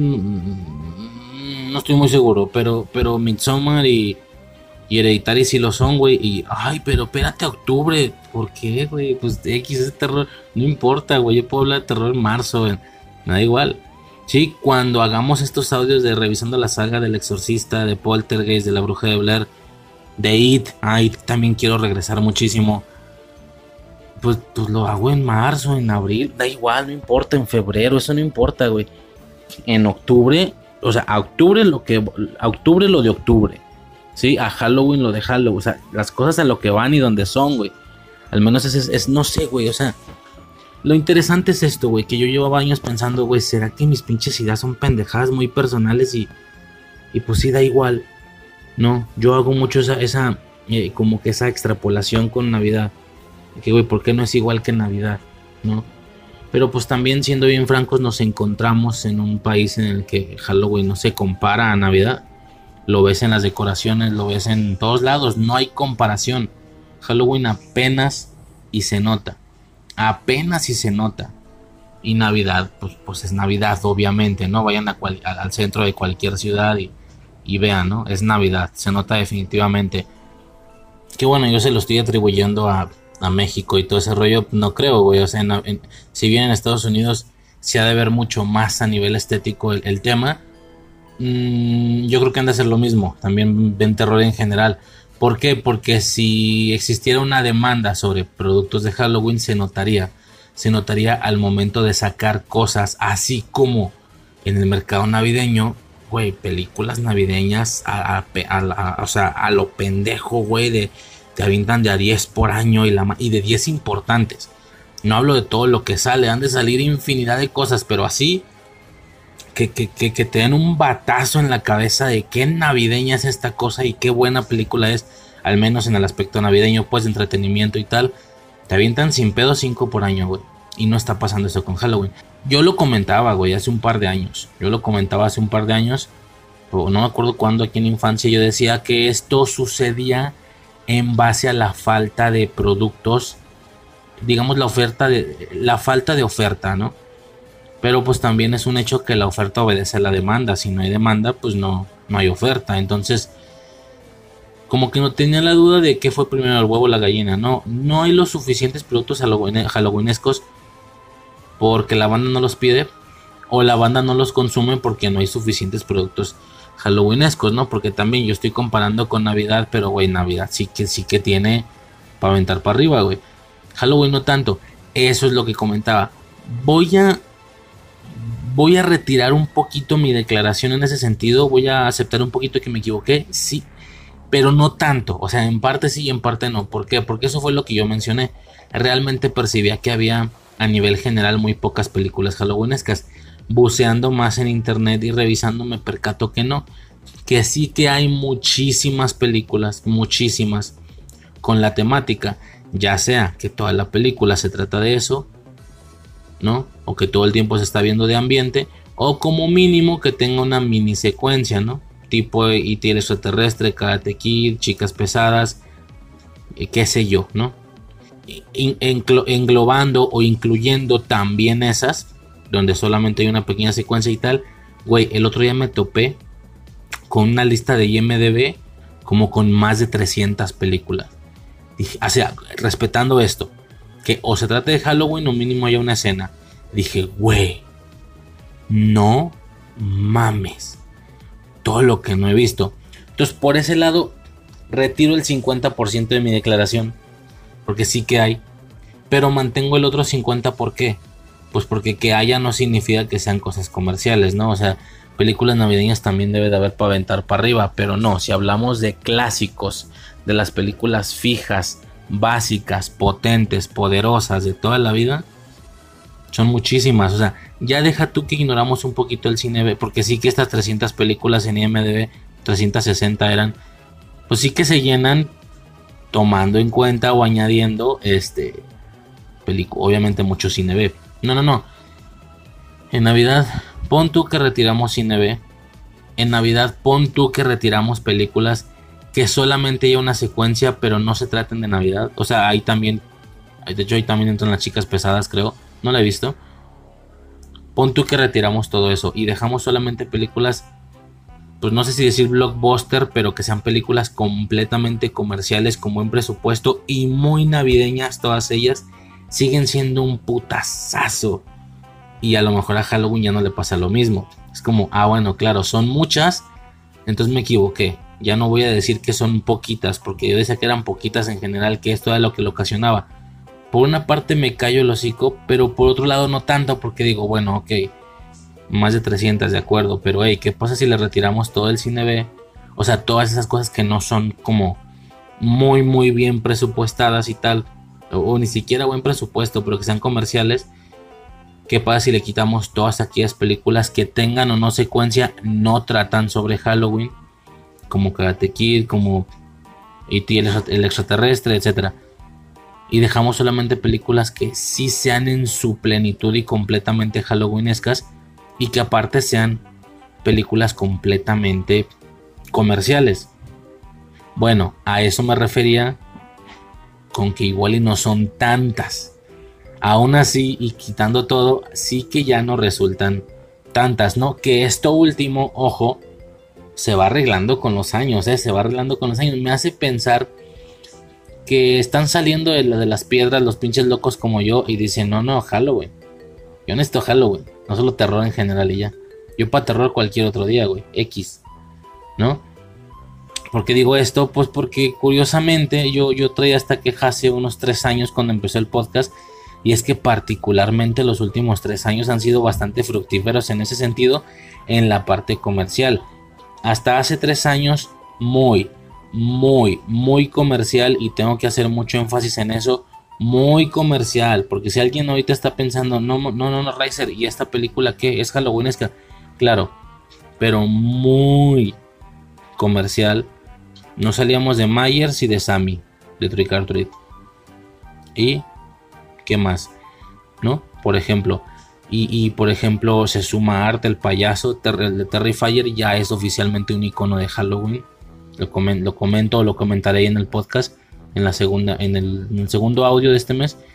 No estoy muy seguro. Pero, pero Midsommar y, y Hereditary sí lo son, güey. Y... Ay, pero espérate a octubre. ¿Por qué, güey? Pues X es terror. No importa, güey. Yo puedo hablar de terror en marzo, güey. Me da igual. Sí, cuando hagamos estos audios de revisando la saga del Exorcista, de Poltergeist, de la Bruja de Blair, de It. Ah, It también quiero regresar muchísimo. Pues, pues lo hago en marzo, en abril, da igual, no importa, en febrero, eso no importa, güey. En octubre, o sea, a octubre lo que, a octubre lo de octubre, sí, a Halloween lo de Halloween, o sea, las cosas a lo que van y donde son, güey. Al menos es, es, es no sé, güey, o sea, lo interesante es esto, güey, que yo llevaba años pensando, güey, ¿será que mis pinches ideas son pendejadas muy personales y, y pues sí da igual? No, yo hago mucho esa, esa, eh, como que esa extrapolación con Navidad. Que, güey, ¿por qué no es igual que Navidad? ¿No? Pero pues también, siendo bien francos, nos encontramos en un país en el que Halloween no se compara a Navidad. Lo ves en las decoraciones, lo ves en todos lados, no hay comparación. Halloween apenas y se nota. Apenas y se nota. Y Navidad, pues, pues es Navidad, obviamente, ¿no? Vayan a cual, al centro de cualquier ciudad y, y vean, ¿no? Es Navidad, se nota definitivamente. Que bueno, yo se lo estoy atribuyendo a... a México y todo ese rollo, no creo, güey, o sea, en, en, si bien en Estados Unidos se ha de ver mucho más a nivel estético el, el tema, mmm, yo creo que han de ser lo mismo, también ven terror en general. ¿Por qué? Porque si existiera una demanda sobre productos de Halloween se notaría, se notaría al momento de sacar cosas, así como en el mercado navideño, güey, películas navideñas a, a, a, a, o sea, a lo pendejo, güey, de te avientan de a diez por año y, la, y de diez importantes. No hablo de todo lo que sale, han de salir infinidad de cosas, pero así que, que, que, que te den un batazo en la cabeza de qué navideña es esta cosa y qué buena película es, al menos en el aspecto navideño, pues de entretenimiento y tal. Te avientan sin pedo cinco por año, güey. Y no está pasando eso con Halloween. Yo lo comentaba, güey, hace un par de años. Yo lo comentaba hace un par de años. o no me acuerdo cuándo aquí en infancia, yo decía que esto sucedía en base a la falta de productos, digamos la oferta de la falta de oferta, ¿no? Pero pues también es un hecho que la oferta obedece a la demanda. Si no hay demanda, pues no, no hay oferta. Entonces, como que no tenía la duda de qué fue primero el huevo o la gallina. No, no hay los suficientes productos halloween- halloweenescos porque la banda no los pide, o la banda no los consume porque no hay suficientes productos halloweenescos, ¿no? Porque también yo estoy comparando con Navidad, pero güey, Navidad sí que sí que tiene para aventar para arriba, güey. Halloween no tanto. Eso es lo que comentaba. Voy a Voy a retirar un poquito mi declaración en ese sentido. Voy a aceptar un poquito que me equivoqué, sí, pero no tanto. O sea, en parte sí y en parte no. ¿Por qué? Porque eso fue lo que yo mencioné. Realmente percibía que había a nivel general muy pocas películas halloweenescas. Buceando más en internet y revisando me percato que no. Que sí que hay muchísimas películas, muchísimas, con la temática. Ya sea que toda la película se trata de eso, ¿no? O que todo el tiempo se está viendo de ambiente, o como mínimo que tenga una mini secuencia, ¿no? Tipo E T el extraterrestre, Karate Kid, Chicas Pesadas, eh, qué sé yo, ¿no? In- englo- englobando o incluyendo también esas, donde solamente hay una pequeña secuencia y tal. Güey, el otro día me topé con una lista de I M D B como con más de trescientas películas. Dije, o sea, respetando esto, que o se trate de Halloween o mínimo haya una escena. Dije, güey, no mames, todo lo que no he visto. Entonces, por ese lado, retiro el cincuenta por ciento de mi declaración, porque sí que hay, pero mantengo el otro cincuenta por ciento. ¿Por qué? Pues porque que haya no significa que sean cosas comerciales, ¿no? O sea, películas navideñas también debe de haber para aventar para arriba, pero no, si hablamos de clásicos, de las películas fijas, básicas, potentes, poderosas de toda la vida, son muchísimas. O sea, ya deja tú que ignoramos un poquito el cine B, porque sí que estas trescientas películas en I M D B, trescientas sesenta eran, pues sí que se llenan tomando en cuenta o añadiendo este película, obviamente mucho cine B. No, no, no. En Navidad pon tú que retiramos cine B. En Navidad pon tú que retiramos películas que solamente hay una secuencia, pero no se traten de Navidad. O sea, ahí también, de hecho ahí también entran las Chicas Pesadas, creo. No la he visto. Pon tú que retiramos todo eso y dejamos solamente películas, pues no sé si decir blockbuster, pero que sean películas completamente comerciales, con buen presupuesto y muy navideñas todas ellas. Siguen siendo un putazazo. Y a lo mejor a Halloween ya no le pasa lo mismo. Es como, ah, bueno, claro, son muchas, entonces me equivoqué. Ya no voy a decir que son poquitas, porque yo decía que eran poquitas en general, que esto era lo que lo ocasionaba. Por una parte me callo el hocico, pero por otro lado no tanto, porque digo, bueno, ok, más de trescientas, de acuerdo, pero hey, ¿qué pasa si le retiramos todo el cine B? O sea, todas esas cosas que no son como muy, muy bien presupuestadas y tal, o, o ni siquiera buen presupuesto, pero que sean comerciales. ¿Qué pasa si le quitamos todas aquellas películas que tengan o no secuencia, no tratan sobre Halloween? Como Karate Kid, como E T el, el extraterrestre, etcétera. Y dejamos solamente películas que sí sean en su plenitud y completamente halloweenescas, y que aparte sean películas completamente comerciales. Bueno, a eso me refería con que igual y no son tantas. Aún así, y quitando todo, sí que ya no resultan tantas, ¿no? Que esto último, ojo, se va arreglando con los años, ¿eh? Se va arreglando con los años. Me hace pensar que están saliendo de, la, de las piedras los pinches locos como yo y dicen, no, no, Halloween. Yo necesito Halloween, no solo terror en general y ya. Yo para terror cualquier otro día, güey, X, ¿no? ¿Por qué digo esto? Pues porque curiosamente yo, yo traía esta queja hace unos tres años cuando empezó el podcast. Y es que particularmente los últimos tres años han sido bastante fructíferos en ese sentido, en la parte comercial. Hasta hace tres años muy, muy, muy comercial, y tengo que hacer mucho énfasis en eso, muy comercial, porque si alguien ahorita está pensando, no, no, no, no, Riser, ¿y esta película qué? ¿Es halloweenesca? Claro, pero muy comercial. No salíamos de Myers y de Sammy, de Trick or Treat. Y ¿qué más? ¿No? Por ejemplo. Y, y por ejemplo, se suma Art, el payaso, Ter el de Terrifier ya es oficialmente un icono de Halloween. Lo, comen lo comento, lo comentaré ahí en el podcast, en, la segunda, en, el, en el segundo audio de este mes.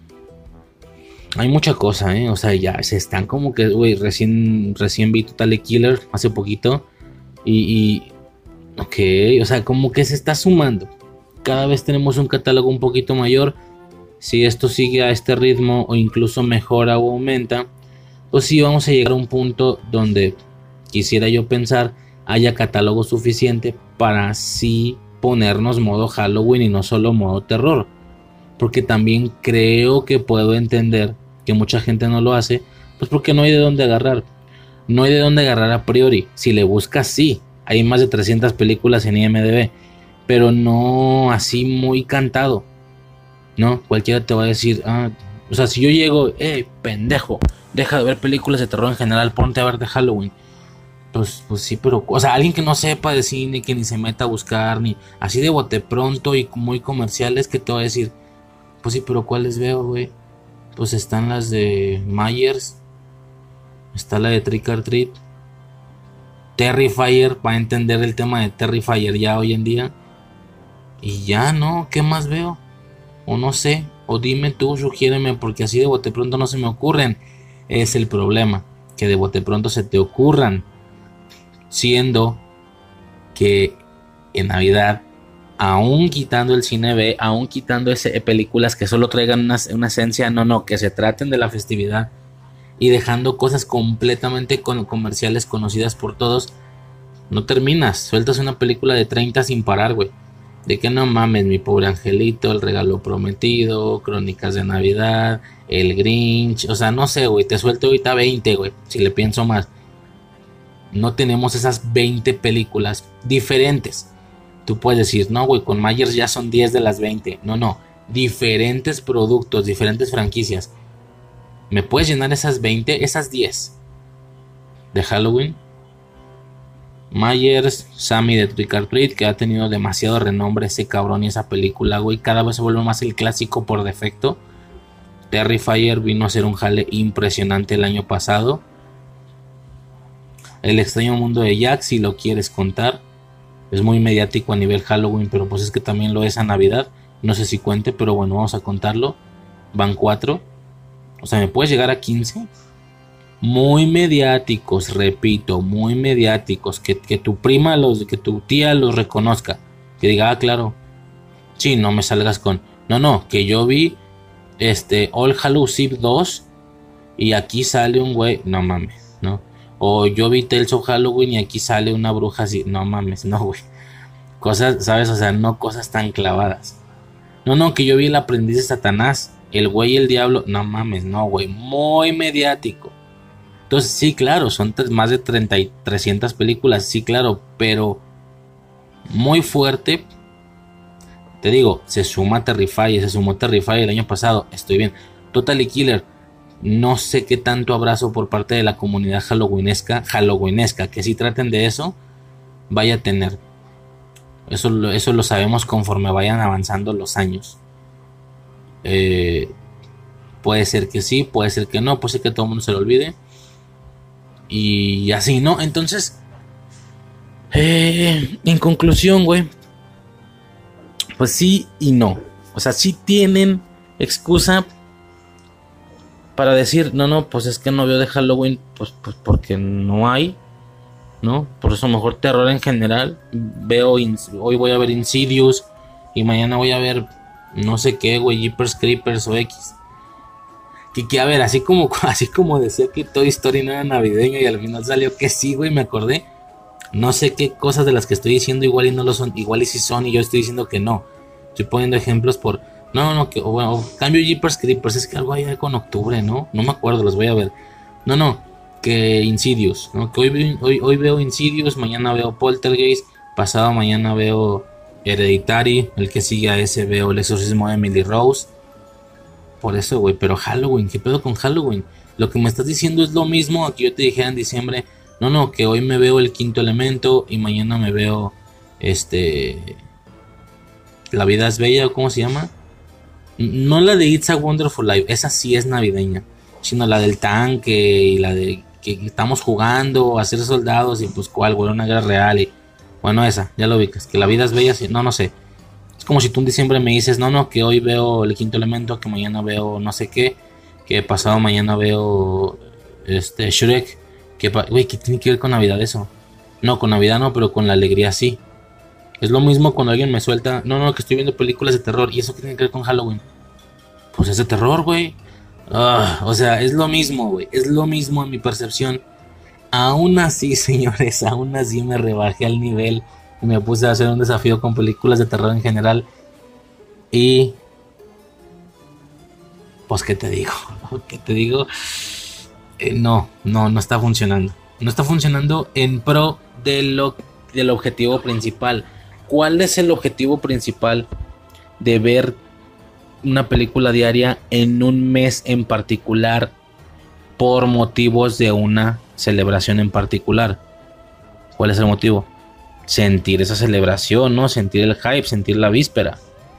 Hay mucha cosa, ¿eh? O sea, ya se están como que, güey, recién, recién vi Totally Killer hace poquito. Y, y, ok, o sea, como que se está sumando. Cada vez tenemos un catálogo un poquito mayor. Si esto sigue a este ritmo o incluso mejora o aumenta, pues sí vamos a llegar a un punto donde quisiera yo pensar haya catálogo suficiente para así ponernos modo Halloween y no solo modo terror. Porque también creo que puedo entender que mucha gente no lo hace, pues porque no hay de dónde agarrar. No hay de dónde agarrar a priori. Si le buscas, sí, hay más de trescientas películas en I M D B, pero no así muy cantado. No, cualquiera te va a decir, ah, o sea, si yo llego, eh, pendejo, deja de ver películas de terror en general, ponte a ver de Halloween. Pues, pues sí, pero, o sea, alguien que no sepa de cine, que ni se meta a buscar, ni así de bote pronto y muy comerciales, que te va a decir, pues sí, pero ¿cuáles veo, güey? Pues están las de Myers, está la de Trick or Treat, Terrifier, para entender el tema de Terrifier ya hoy en día. Y ya, ¿no? ¿Qué más veo? O no sé, o dime tú, sugiéreme, porque así de bote pronto no se me ocurren. Es el problema, que de bote pronto se te ocurran, siendo que en Navidad, aún quitando el cine B, aún quitando ese, películas que solo traigan una, una esencia, no, no, que se traten de la festividad y dejando cosas completamente con, comerciales conocidas por todos, no terminas, sueltas una película de treinta sin parar, güey. De que no mames, Mi Pobre Angelito, El Regalo Prometido, Crónicas de Navidad, El Grinch, o sea, no sé, güey, te suelto ahorita veinte, güey, si le pienso más. No tenemos esas veinte películas diferentes. Tú puedes decir, no, güey, con Myers ya son diez de las veinte. No, no, diferentes productos, diferentes franquicias. ¿Me puedes llenar esas veinte, esas diez de Halloween? Myers, Sammy de Trick or Treat, que ha tenido demasiado renombre ese cabrón y esa película, güey. Cada vez se vuelve más el clásico por defecto. Terrifier vino a ser un jale impresionante el año pasado. El extraño mundo de Jack, si lo quieres contar. Es muy mediático a nivel Halloween, pero pues es que también lo es a Navidad. No sé si cuente, pero bueno, vamos a contarlo. Van cuatro. O sea, ¿me puedes llegar a quince? Muy mediáticos, repito, muy mediáticos. Que, que tu prima, los, que tu tía los reconozca. Que diga, ah, claro. Sí, no me salgas con... No, no, que yo vi este All Hallows Eve dos y aquí sale un güey... No mames, ¿no? O yo vi Tales of Halloween y aquí sale una bruja así... No mames, no, güey. Cosas, ¿sabes? O sea, no cosas tan clavadas. No, no, que yo vi El Aprendiz de Satanás, El Güey y el Diablo... No mames, no, güey. Muy mediático. Entonces, sí, claro, son más de treinta y trescientas películas, sí, claro, pero muy fuerte. Te digo, se suma Terrifier, se sumó Terrifier el año pasado, estoy bien. Totally Killer, no sé qué tanto abrazo por parte de la comunidad halloweenesca, halloweenesca, que si traten de eso, vaya a tener. Eso, eso lo sabemos conforme vayan avanzando los años. Eh, puede ser que sí, puede ser que no, puede ser que todo el mundo se lo olvide. Y así, ¿no? Entonces, eh, en conclusión, güey, pues sí y no. O sea, sí tienen excusa para decir, no, no, pues es que no veo de Halloween, pues, pues porque no hay, ¿no? Por eso mejor terror en general. Veo, hoy voy a ver Insidious y mañana voy a ver no sé qué, güey, Jeepers Creepers o X. Que, que a ver, así como, así como decía que Toy Story no era navideña y al final salió que sí, güey, me acordé. No sé qué cosas de las que estoy diciendo igual y no lo son, igual y sí son y yo estoy diciendo que no. Estoy poniendo ejemplos por, no, no, que, o bueno, o cambio Jeepers Creepers, es que algo hay con octubre, ¿no? No me acuerdo, los voy a ver. No, no, que Insidious, ¿no? Que hoy, hoy, hoy veo Insidious, mañana veo Poltergeist, pasado mañana veo Hereditary, el que sigue a ese veo El Exorcismo de Emily Rose. Por eso, güey, pero Halloween, ¿qué pedo con Halloween? Lo que me estás diciendo es lo mismo a que yo te dijera en diciembre. No, no, que hoy me veo El Quinto Elemento y mañana me veo, este... La Vida es Bella, ¿cómo se llama? No la de It's a Wonderful Life, esa sí es navideña. sino la del tanque y la de que estamos jugando a ser soldados y pues cuál, güey, una guerra real y bueno, esa, ya lo ubicas, que la vida es bella, no, no sé. Es como si tú en diciembre me dices, no, no, que hoy veo El Quinto Elemento, que mañana veo no sé qué, que pasado mañana veo este Shrek, que, güey, ¿qué tiene que ver con Navidad eso? No, con Navidad no, pero con la alegría sí. Es lo mismo cuando alguien me suelta, no, no, que estoy viendo películas de terror, ¿y eso qué tiene que ver con Halloween? Pues es de terror, güey. Ah, o sea, es lo mismo, güey, es lo mismo en mi percepción. Aún así, señores, aún así me rebajé al nivel y me puse a hacer un desafío con películas de terror en general. Y pues, ¿qué te digo? ¿Qué te digo? Eh, no, no, no está funcionando. No está funcionando en pro de lo, del objetivo principal. ¿Cuál es el objetivo principal de ver una película diaria en un mes en particular por motivos de una celebración en particular? ¿Cuál es el motivo? Sentir esa celebración, ¿no? Sentir el hype, sentir la víspera.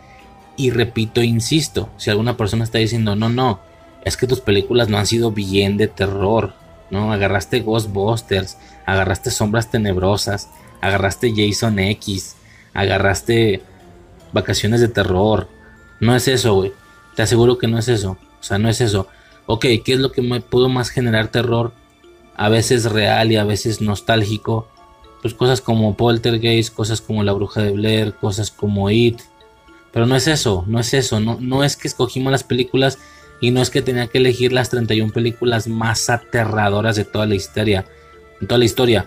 Y repito, insisto, si alguna persona está diciendo, no, no, es que tus películas no han sido bien de terror, ¿no? Agarraste Ghostbusters, agarraste Sombras Tenebrosas, agarraste Jason X, agarraste Vacaciones de Terror. No es eso, güey. Te aseguro que no es eso. O sea, no es eso. Ok, ¿qué es lo que me pudo más generar terror? A veces real y a veces nostálgico. Pues cosas como Poltergeist, cosas como La Bruja de Blair, cosas como It. Pero no es eso, no es eso. No, no es que escogimos las películas y no es que tenía que elegir las treinta y una películas más aterradoras de toda la historia. De toda la historia.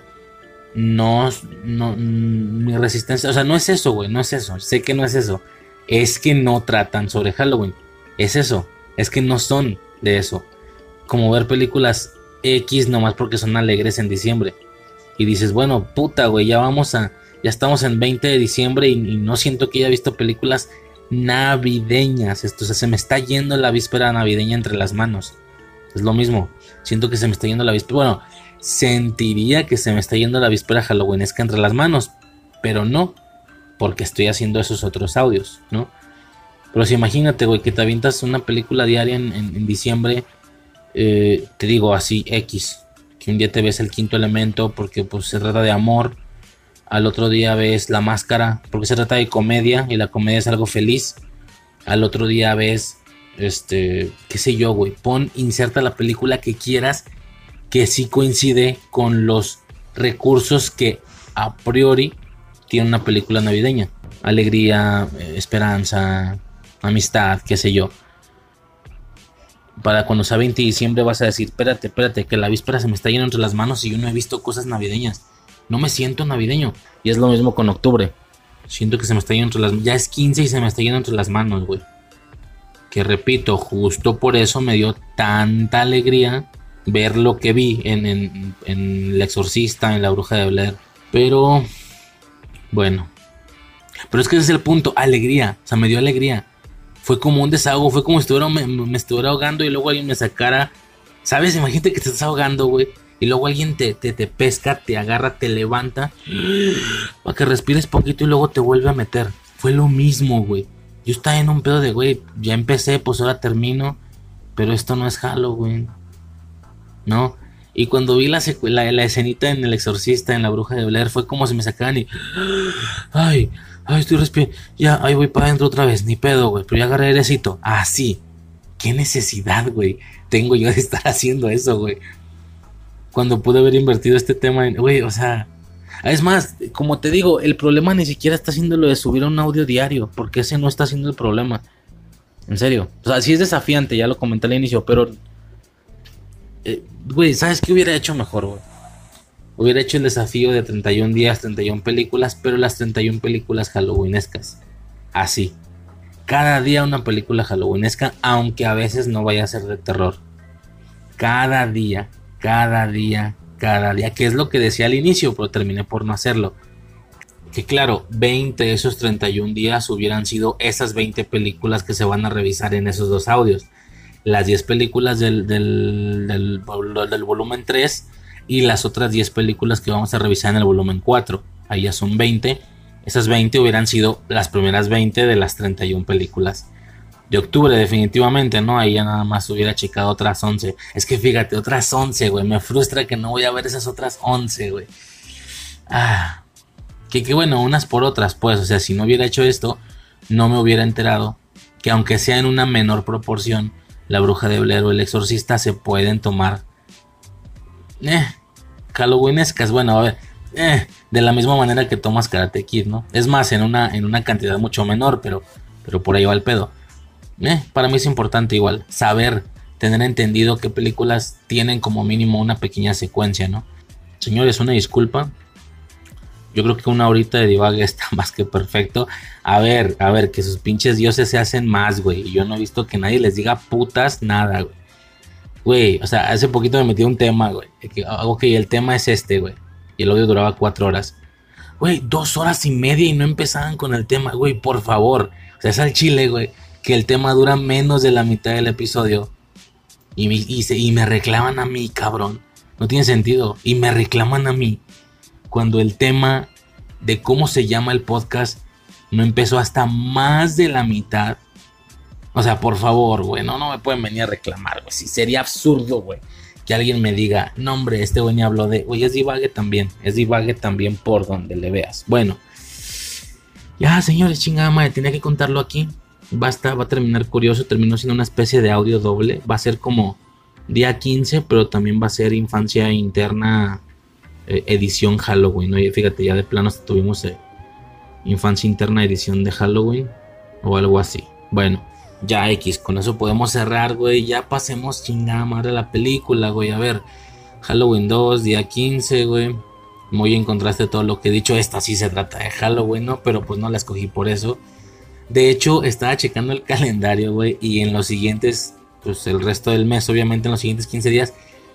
No, no, mi resistencia, o sea, no es eso, güey, no es eso. Sé que no es eso. Es que no tratan sobre Halloween. Es eso. Es que no son de eso. Como ver películas X nomás porque son alegres en diciembre. Y dices, bueno, puta, güey, ya vamos a... Ya estamos en veinte de diciembre y, y no siento que haya visto películas navideñas. Esto, o sea, se me está yendo la víspera navideña entre las manos. Es lo mismo. Siento que se me está yendo la víspera... Bueno, sentiría que se me está yendo la víspera halloweenesca entre las manos. Pero no. Porque estoy haciendo esos otros audios, ¿no? Pero si imagínate, güey, que te avientas una película diaria en, en, en diciembre, eh, te digo así, X, que un día te ves El Quinto Elemento porque pues se trata de amor, al otro día ves La Máscara porque se trata de comedia y la comedia es algo feliz, al otro día ves, este, qué sé yo, güey, pon, inserta la película que quieras que sí coincide con los recursos que a priori tiene una película navideña. Alegría, eh, esperanza, amistad, qué sé yo. Para cuando sea veinte de diciembre vas a decir, espérate, espérate, que la víspera se me está yendo entre las manos y yo no he visto cosas navideñas. No me siento navideño. Y es lo mismo con octubre. Siento que se me está yendo entre las manos. Ya es quince y se me está yendo entre las manos, güey. Que repito, justo por eso me dio tanta alegría ver lo que vi en, en, en El Exorcista, en La Bruja de Blair. Pero... bueno, pero es que ese es el punto, alegría, o sea, me dio alegría. Fue como un desahogo, fue como si estuviera, me, me estuviera ahogando y luego alguien me sacara. ¿Sabes? Imagínate que te estás ahogando, güey. Y luego alguien te, te, te pesca, te agarra, te levanta para que respires poquito y luego te vuelve a meter. Fue lo mismo, güey. Yo estaba en un pedo de, güey, ya empecé, pues ahora termino. Pero esto no es Halloween, ¿no? Y cuando vi la, la, la escenita en El Exorcista, en La Bruja de Blair, fue como si me sacaran y... Ay, ay, estoy respirando. Ya, ahí voy para adentro otra vez, ni pedo, güey. Pero ya agarré airecito. Ah, sí. ¿Qué necesidad, güey, tengo yo de estar haciendo eso, güey? Cuando pude haber invertido este tema en... Güey, o sea... Es más, como te digo, el problema ni siquiera está siendo lo de subir un audio diario. Porque ese no está siendo el problema. En serio. O sea, sí es desafiante, ya lo comenté al inicio, pero... Güey, ¿sabes qué hubiera hecho mejor, güey? Hubiera hecho el desafío de treinta y un días, treinta y una películas, pero las treinta y una películas halloweenescas. Así. Cada día una película halloweenesca, aunque a veces no vaya a ser de terror. Cada día, cada día, cada día. Que es lo que decía al inicio, pero terminé por no hacerlo. Que claro, veinte de esos treinta y un días hubieran sido esas veinte películas que se van a revisar en esos dos audios. Las diez películas del, del, del, del volumen tres y las otras diez películas que vamos a revisar en el volumen cuatro. Ahí ya son veinte. Esas veinte hubieran sido las primeras veinte de las treinta y una películas. de octubre definitivamente, ¿no? Ahí ya nada más hubiera checado otras once. Es que fíjate, otras once, güey. Me frustra que no voy a ver esas otras once, güey. Ah, que, que bueno, unas por otras, pues. O sea, si no hubiera hecho esto, no me hubiera enterado que aunque sea en una menor proporción, La Bruja de Blair o El Exorcista se pueden tomar eh, Halloweenescas. Bueno, a ver, eh, de la misma manera que tomas Karate Kid, ¿no? Es más, en una, en una cantidad mucho menor, pero, pero por ahí va el pedo. Eh, para mí es importante igual saber, tener entendido qué películas tienen como mínimo una pequeña secuencia, ¿no? Señores, una disculpa. Yo creo que una horita de divague está más que perfecto. A ver, a ver, que sus pinches dioses se hacen más, güey. Y yo no he visto que nadie les diga putas nada, güey. Güey, o sea, hace poquito me metí un tema, güey. Que, ok, el tema es este, güey. Y el audio duraba cuatro horas. Güey, dos horas y media y no empezaban con el tema, güey, por favor. O sea, es al chile, güey, que el tema dura menos de la mitad del episodio. Y me, y, se, y me reclaman a mí, cabrón. No tiene sentido. Y me reclaman a mí cuando el tema de cómo se llama el podcast no empezó hasta más de la mitad. O sea, por favor, güey, no, no me pueden venir a reclamar, güey. Sí, sería absurdo, güey, que alguien me diga, no, hombre, este güey ni habló de... Güey, es divague también, es divague también por donde le veas. Bueno, ya, señores, chingada madre, tenía que contarlo aquí. Basta, va a terminar curioso, terminó siendo una especie de audio doble. Va a ser como día quince, pero también va a ser infancia interna, eh, edición Halloween. Oye, fíjate, ya de plano tuvimos eh, infancia interna edición de Halloween o algo así. Bueno, ya X, con eso podemos cerrar, güey. Ya pasemos chingada madre la película, güey. A ver, Halloween dos, día quince, güey. Muy en contraste de todo lo que he dicho. Esta sí se trata de Halloween, ¿no? Pero pues no la escogí por eso. De hecho, estaba checando el calendario, güey. Y en los siguientes, pues el resto del mes, obviamente en los siguientes quince días,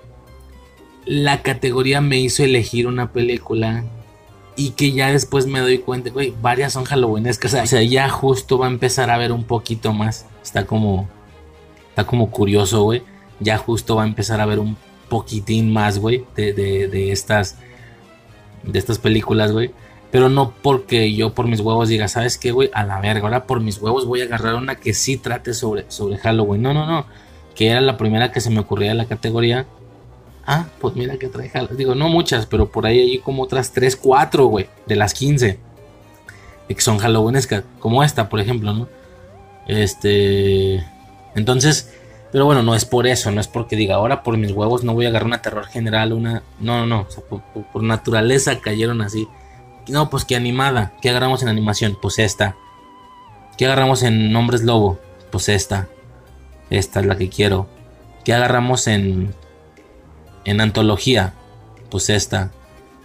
la categoría me hizo elegir una película. Y que ya después me doy cuenta, güey, varias son halloweenescas. O sea, ya justo va a empezar a ver un poquito más. Está como, está como curioso, güey. Ya justo va a empezar a ver un poquitín más, güey, de, de, de estas, de estas películas, güey. Pero no porque yo por mis huevos diga, ¿sabes qué, güey? A la verga, ahora por mis huevos voy a agarrar una que sí trate sobre, sobre Halloween. No, no, no. Que era la primera que se me ocurría de la categoría. Ah, pues mira que trae Halloween. Digo, no muchas, pero por ahí hay como otras tres, cuatro, güey, de las quince. Que son halloweenescas, como esta, por ejemplo, ¿no? Este... Entonces, pero bueno, no es por eso, no es porque diga, ahora por mis huevos no voy a agarrar una terror general, una... No, no, no, o sea, por, por, por naturaleza cayeron así. No, pues que animada. ¿Qué agarramos en animación? Pues esta. ¿Qué agarramos en Hombres Lobo? Pues esta. Esta es la que quiero. ¿Qué agarramos en... en antología? Pues esta.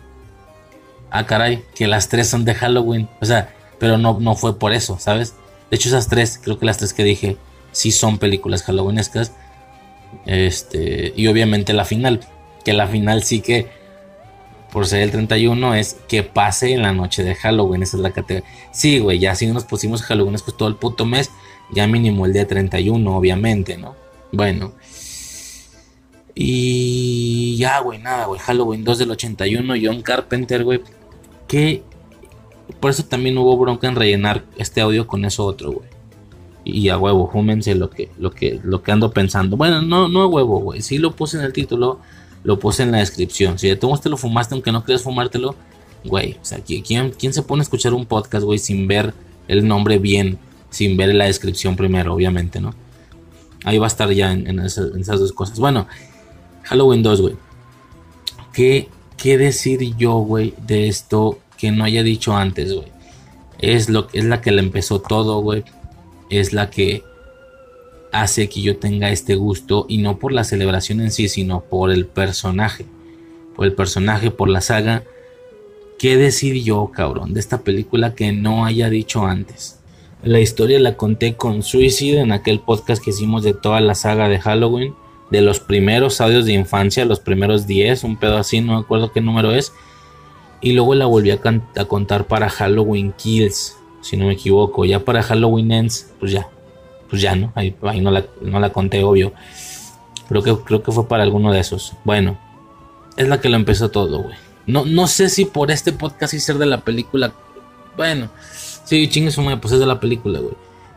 Ah, caray, que las tres son de Halloween. O sea, pero no, no fue por eso, ¿sabes? De hecho, esas tres, creo que las tres que dije, sí son películas halloweenescas. Este, y obviamente la final. Que la final sí que, por ser el treinta y uno, es que pase en la noche de Halloween. Esa es la categoría. Sí, güey, ya si nos pusimos halloweenescos todo el puto mes, ya mínimo el día treinta y uno, obviamente, ¿no? Bueno. Y ya, güey, nada, güey. Halloween dos del ochenta y uno, John Carpenter, güey. Que por eso también hubo bronca en rellenar este audio con eso otro, güey. Y a huevo, fúmense lo que, lo que, lo que ando pensando. Bueno, no, no a huevo, güey. Sí lo puse en el título, lo puse en la descripción. Si de todos te lo fumaste, aunque no quieras fumártelo, güey. O sea, ¿quién, quién se pone a escuchar un podcast, güey, sin ver el nombre bien, sin ver la descripción primero, obviamente, ¿no? Ahí va a estar ya en, en, esas, en esas dos cosas. Bueno, Halloween dos, güey. ¿Qué, ¿Qué decir yo, güey, de esto que no haya dicho antes, güey? Es, lo, es la que le empezó todo, güey. Es la que hace que yo tenga este gusto. Y no por la celebración en sí, sino por el personaje. Por el personaje, por la saga. ¿Qué decir yo, cabrón, de esta película que no haya dicho antes? La historia la conté con Suicide en aquel podcast que hicimos de toda la saga de Halloween. De los primeros audios de infancia, los primeros diez, un pedo así, no me acuerdo qué número es. Y luego la volví a, can- a contar para Halloween Kills, si no me equivoco. Ya para Halloween Ends, pues ya, pues ya, ¿no? Ahí, ahí no, la, no la conté, obvio. Pero que, creo que fue para alguno de esos. Bueno, es la que lo empezó todo, güey. No, no sé si por este podcast y ser de la película. Bueno, sí, chingue su madre, pues es de la película, güey.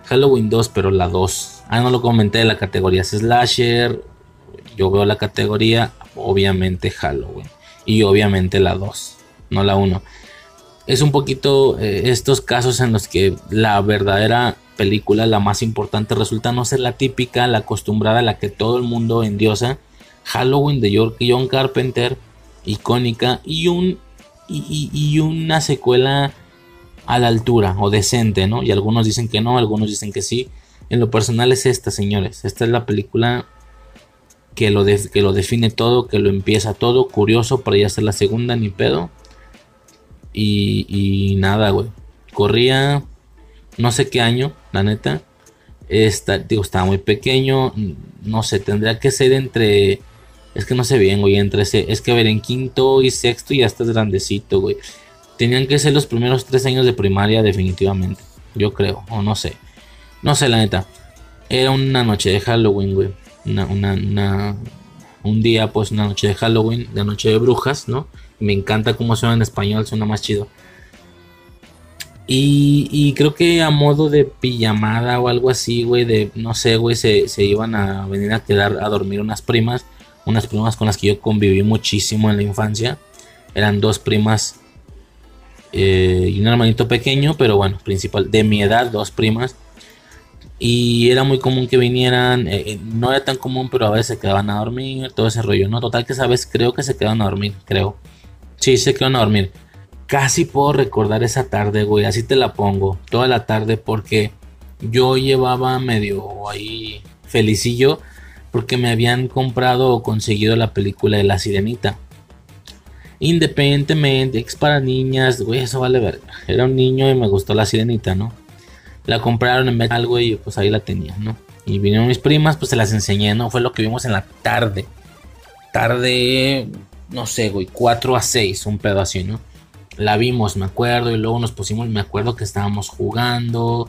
Halloween dos, pero la dos. Ah, no lo comenté, la categoría es slasher. Yo veo la categoría, obviamente Halloween. Y obviamente la dos, no la uno. Es un poquito eh, estos casos en los que la verdadera película, la más importante, resulta no ser la típica, la acostumbrada, la que todo el mundo endiosa. Halloween de John Carpenter, icónica, y, un, y, y, y una secuela a la altura o decente, ¿no? Y algunos dicen que no, algunos dicen que sí. En lo personal es esta, señores. Esta es la película que lo, de, que lo define todo, que lo empieza todo. Curioso, para ya hacer la segunda, ni pedo. Y, y nada, güey. Corría no sé qué año, la neta. Esta, digo, estaba muy pequeño. No sé, tendría que ser entre... Es que no sé bien, güey. Entre ese, es que a ver, en quinto y sexto ya estás grandecito, güey. Tenían que ser los primeros tres años de primaria, definitivamente. Yo creo, o no sé. No sé, la neta. Era una noche de Halloween, güey. Una, una, una, un día, pues, una noche de Halloween, la noche de brujas, ¿no? Me encanta cómo suena en español, suena más chido. Y, y creo que a modo de pijamada o algo así, güey, de, no sé, güey, se, se iban a venir a quedar a dormir unas primas. Unas primas con las que yo conviví muchísimo en la infancia. Eran dos primas eh, y un hermanito pequeño, pero bueno, principal, de mi edad, dos primas. Y era muy común que vinieran, eh, no era tan común, pero a veces se quedaban a dormir, todo ese rollo, ¿no? Total que esa vez creo que se quedaron a dormir, creo. Sí, se quedaron a dormir. Casi puedo recordar esa tarde, güey, así te la pongo, toda la tarde, porque yo llevaba medio ahí felicillo, porque me habían comprado o conseguido la película de La Sirenita. Independientemente, es para niñas, güey, eso vale verga. Era un niño y me gustó La Sirenita, ¿no? La compraron en vez de algo y pues ahí la tenía, ¿no? Y vinieron mis primas, pues se las enseñé, ¿no? Fue lo que vimos en la tarde. Tarde, no sé, güey, cuatro a seis, un pedo así, ¿no? La vimos, me acuerdo, y luego nos pusimos, me acuerdo que estábamos jugando.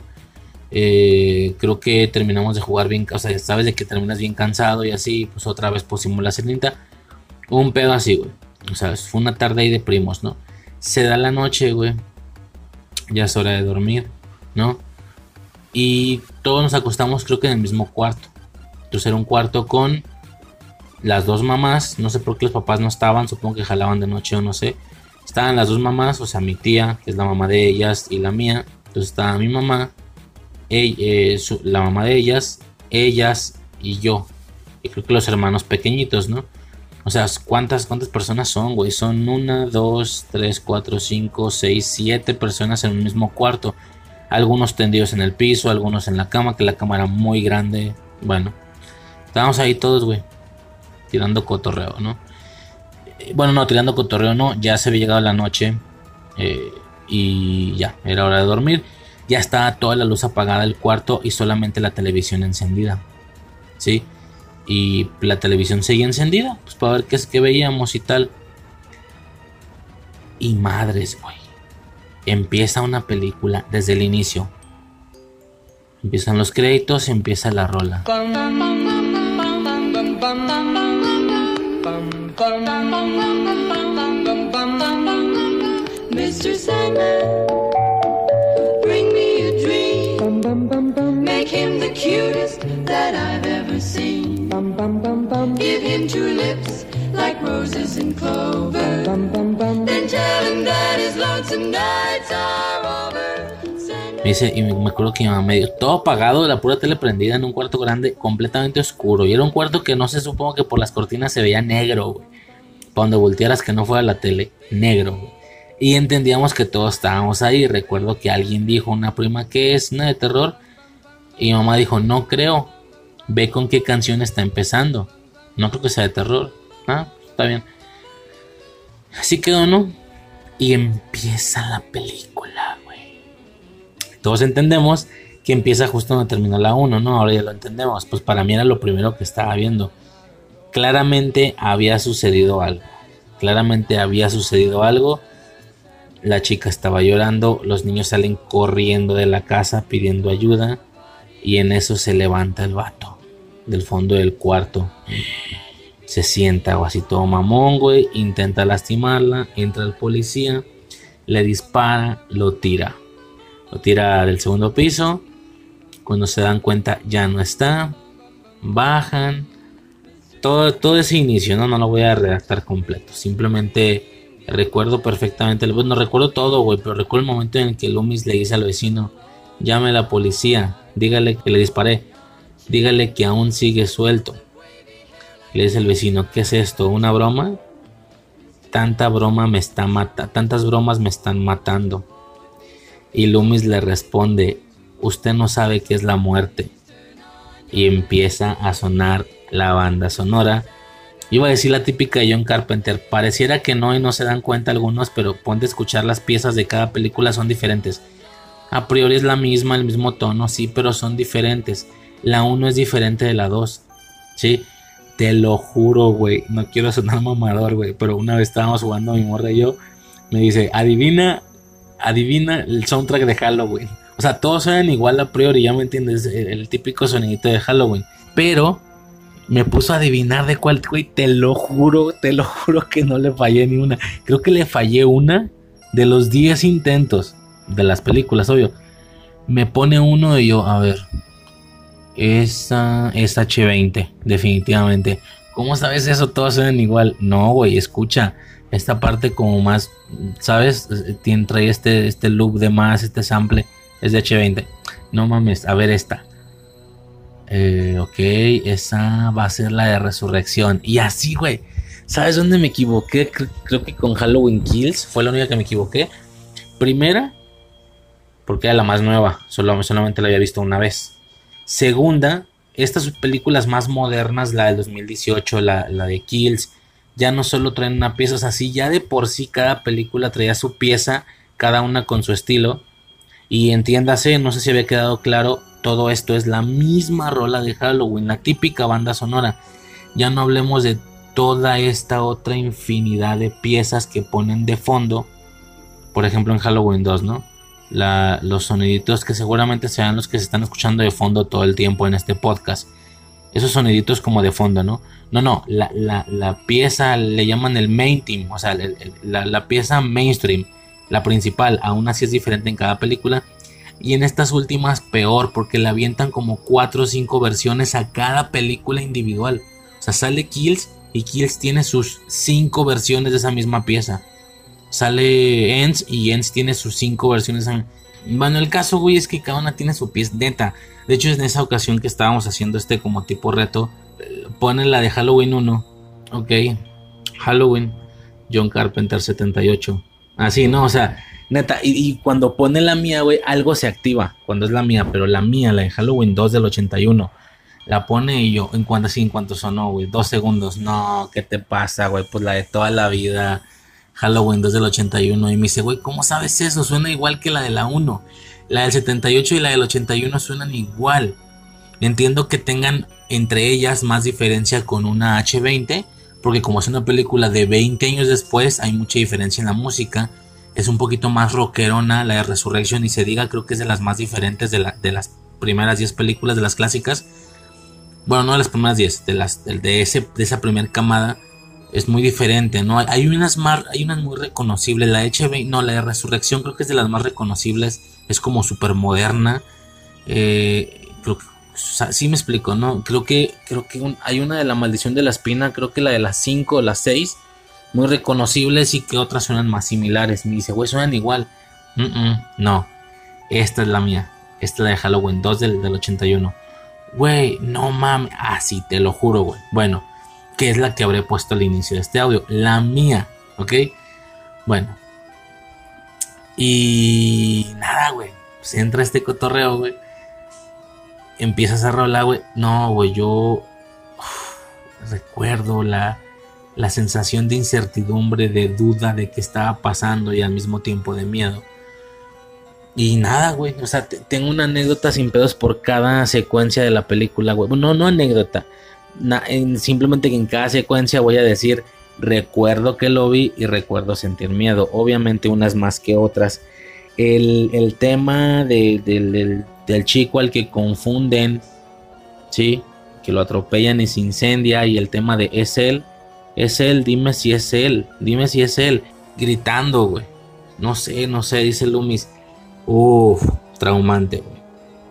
Eh, creo que terminamos de jugar bien, o sea, sabes de que terminas bien cansado y así, pues otra vez pusimos La Sirenita. Un pedo así, güey. O sea, fue una tarde ahí de primos, ¿no? Se da la noche, güey. Ya es hora de dormir, ¿no? Y todos nos acostamos, creo que en el mismo cuarto. Entonces era un cuarto con las dos mamás. No sé por qué los papás no estaban, supongo que jalaban de noche o no sé. Estaban las dos mamás, o sea, mi tía, que es la mamá de ellas, y la mía. Entonces estaba mi mamá, ella, eh, su, la mamá de ellas, ellas y yo. Y creo que los hermanos pequeñitos, ¿no? O sea, ¿cuántas, cuántas personas son, güey? Son una, dos, tres, cuatro, cinco, seis, siete personas en un mismo cuarto. Algunos tendidos en el piso, algunos en la cama, que la cama era muy grande. Bueno, estábamos ahí todos, güey, tirando cotorreo, ¿no? Eh, bueno, no, tirando cotorreo no, ya se había llegado la noche eh, y ya, era hora de dormir. Ya estaba toda la luz apagada del cuarto y solamente la televisión encendida, ¿sí? Y la televisión seguía encendida, pues para ver qué es que veíamos y tal. Y madres, güey. Empieza una película desde el inicio. Empiezan los créditos y empieza la rola. mister Sandman, bring me a dream. Make him the cutest that I've ever seen. Give him two lips like roses and clover. Then tell him that his lonesome nights are over. Me dice, y me acuerdo que mi mamá me dio todo apagado, la pura tele prendida en un cuarto grande, completamente oscuro. Y era un cuarto que no sé, supongo que por las cortinas se veía negro, güey. Para donde voltearas que no fuera la tele, negro, güey. Y entendíamos que todos estábamos ahí. Recuerdo que alguien dijo, una prima, que es una de terror. Y mi mamá dijo, no creo. Ve con qué canción está empezando. No creo que sea de terror. Ah, está bien. Así quedó, ¿no? Y empieza la película, güey. Todos entendemos que empieza justo donde terminó la uno, ¿no? Ahora ya lo entendemos. Pues para mí era lo primero que estaba viendo. Claramente había sucedido algo. Claramente había sucedido algo. La chica estaba llorando. Los niños salen corriendo de la casa pidiendo ayuda. Y en eso se levanta el vato del fondo del cuarto. Se sienta o así todo mamón, güey. Intenta lastimarla. Entra el policía. Le dispara. Lo tira. Lo tira del segundo piso. Cuando se dan cuenta ya no está. Bajan. Todo, todo ese inicio, ¿no? No lo voy a redactar completo. Simplemente recuerdo perfectamente. Bueno, no recuerdo todo, güey. Pero recuerdo el momento en el que Loomis le dice al vecino: llame a la policía. Dígale que le disparé. Dígale que aún sigue suelto. Le dice el vecino: ¿qué es esto? ¿Una broma? Tanta broma me está matando. Tantas bromas me están matando. Y Loomis le responde: usted no sabe qué es la muerte. Y empieza a sonar la banda sonora. Iba a decir la típica de John Carpenter. Pareciera que no y no se dan cuenta algunos, pero ponte a escuchar, las piezas de cada película son diferentes. A priori es la misma, el mismo tono, sí, pero son diferentes. La uno es diferente de la dos. Sí, te lo juro, güey. No quiero sonar mamador, güey, pero una vez estábamos jugando mi morra y yo. Me dice: adivina, adivina el soundtrack de Halloween. O sea, todos suenan igual a priori, ya me entiendes, el, el típico sonidito de Halloween. Pero me puso a adivinar de cuál, güey. Te lo juro, te lo juro que no le fallé ni una. Creo que le fallé una de los diez intentos de las películas, obvio. Me pone uno y yo, a ver. Esa es H veinte, definitivamente. ¿Cómo sabes eso? Todos suenan igual. No, güey, escucha. Esta parte como más, ¿sabes? Tiene, trae este, este loop de más, este sample. Es de H veinte. No mames, a ver esta. Eh, ok, esa va a ser la de Resurrección. Y así, güey. ¿Sabes dónde me equivoqué? Creo, creo que con Halloween Kills fue la única que me equivoqué. Primera, porque era la más nueva. Solo, solamente la había visto una vez. Segunda, estas películas más modernas, la del dos mil dieciocho, la, la de Kills, ya no solo traen una pieza. O sea, sí, ya de por sí cada película traía su pieza, cada una con su estilo. Y entiéndase, no sé si había quedado claro, todo esto es la misma rola de Halloween, la típica banda sonora. Ya no hablemos de toda esta otra infinidad de piezas que ponen de fondo. Por ejemplo en Halloween dos, ¿no? La, los soniditos que seguramente serán los que se están escuchando de fondo todo el tiempo en este podcast. Esos soniditos como de fondo, ¿no? No, no, la, la, la pieza le llaman el main theme, o sea, el, el, la, la pieza mainstream. La principal, aún así es diferente en cada película. Y en estas últimas peor, porque le avientan como cuatro o cinco versiones a cada película individual. O sea, sale Kills y Kills tiene sus cinco versiones de esa misma pieza. Sale Ends y Ends tiene sus cinco versiones. Bueno, el caso, güey, es que cada una tiene su pieza neta. De hecho, en esa ocasión que estábamos haciendo este como tipo reto, ponen la de Halloween uno. Ok, Halloween, John Carpenter setenta y ocho. Así, ¿no? O sea, neta, y, y cuando pone la mía, güey, algo se activa cuando es la mía, pero la mía, la de Halloween dos del ochenta y uno, la pone y yo, en cuanto así, en cuanto sonó, güey, dos segundos, no, ¿qué te pasa, güey? Pues la de toda la vida, Halloween dos del ochenta y uno, y me dice, güey, ¿cómo sabes eso? Suena igual que la de la uno, la del setenta y ocho y la del ochenta y uno suenan igual. Entiendo que tengan entre ellas más diferencia con una H veinte, porque como es una película de veinte años después, hay mucha diferencia en la música. Es un poquito más rockerona la de Resurrection, y se diga, creo que es de las más diferentes de, la, de las primeras diez películas, de las clásicas. Bueno, no de las primeras diez, de, las, de, de, ese, de esa primera camada. Es muy diferente, ¿no? Hay unas, más, hay unas muy reconocibles. La H veinte, no, la de Resurrección creo que es de las más reconocibles. Es como súper moderna. Eh, creo que, o sea, sí me explico, ¿no? Creo que, creo que un, hay una de La Maldición de la Espina, creo que la de las cinco o las seis, muy reconocibles, y que otras suenan más similares. Me dice, güey, suenan igual. Mm -mm, no, esta es la mía. Esta es la de Halloween dos del, del ochenta y uno. Güey, no mames. Ah, sí, te lo juro, güey. Bueno, que es la que habré puesto al inicio de este audio. La mía, ¿ok? Bueno. Y nada, güey. Pues entra este cotorreo, güey. Empiezas a rolar, güey. No, güey, yo uf, recuerdo la, la sensación de incertidumbre, de duda de qué estaba pasando, y al mismo tiempo de miedo. Y nada, güey. O sea, tengo una anécdota sin pedos por cada secuencia de la película, güey. No, no anécdota. Na, en, simplemente que en cada secuencia voy a decir, recuerdo que lo vi y recuerdo sentir miedo. Obviamente unas más que otras. El, el tema de, de, del, del chico al que confunden, ¿sí? Que lo atropellan y se incendia. Y el tema de es él, es él, dime si es él, dime si es él. Gritando, güey. No sé, no sé, dice Loomis. Uff, traumante, güey.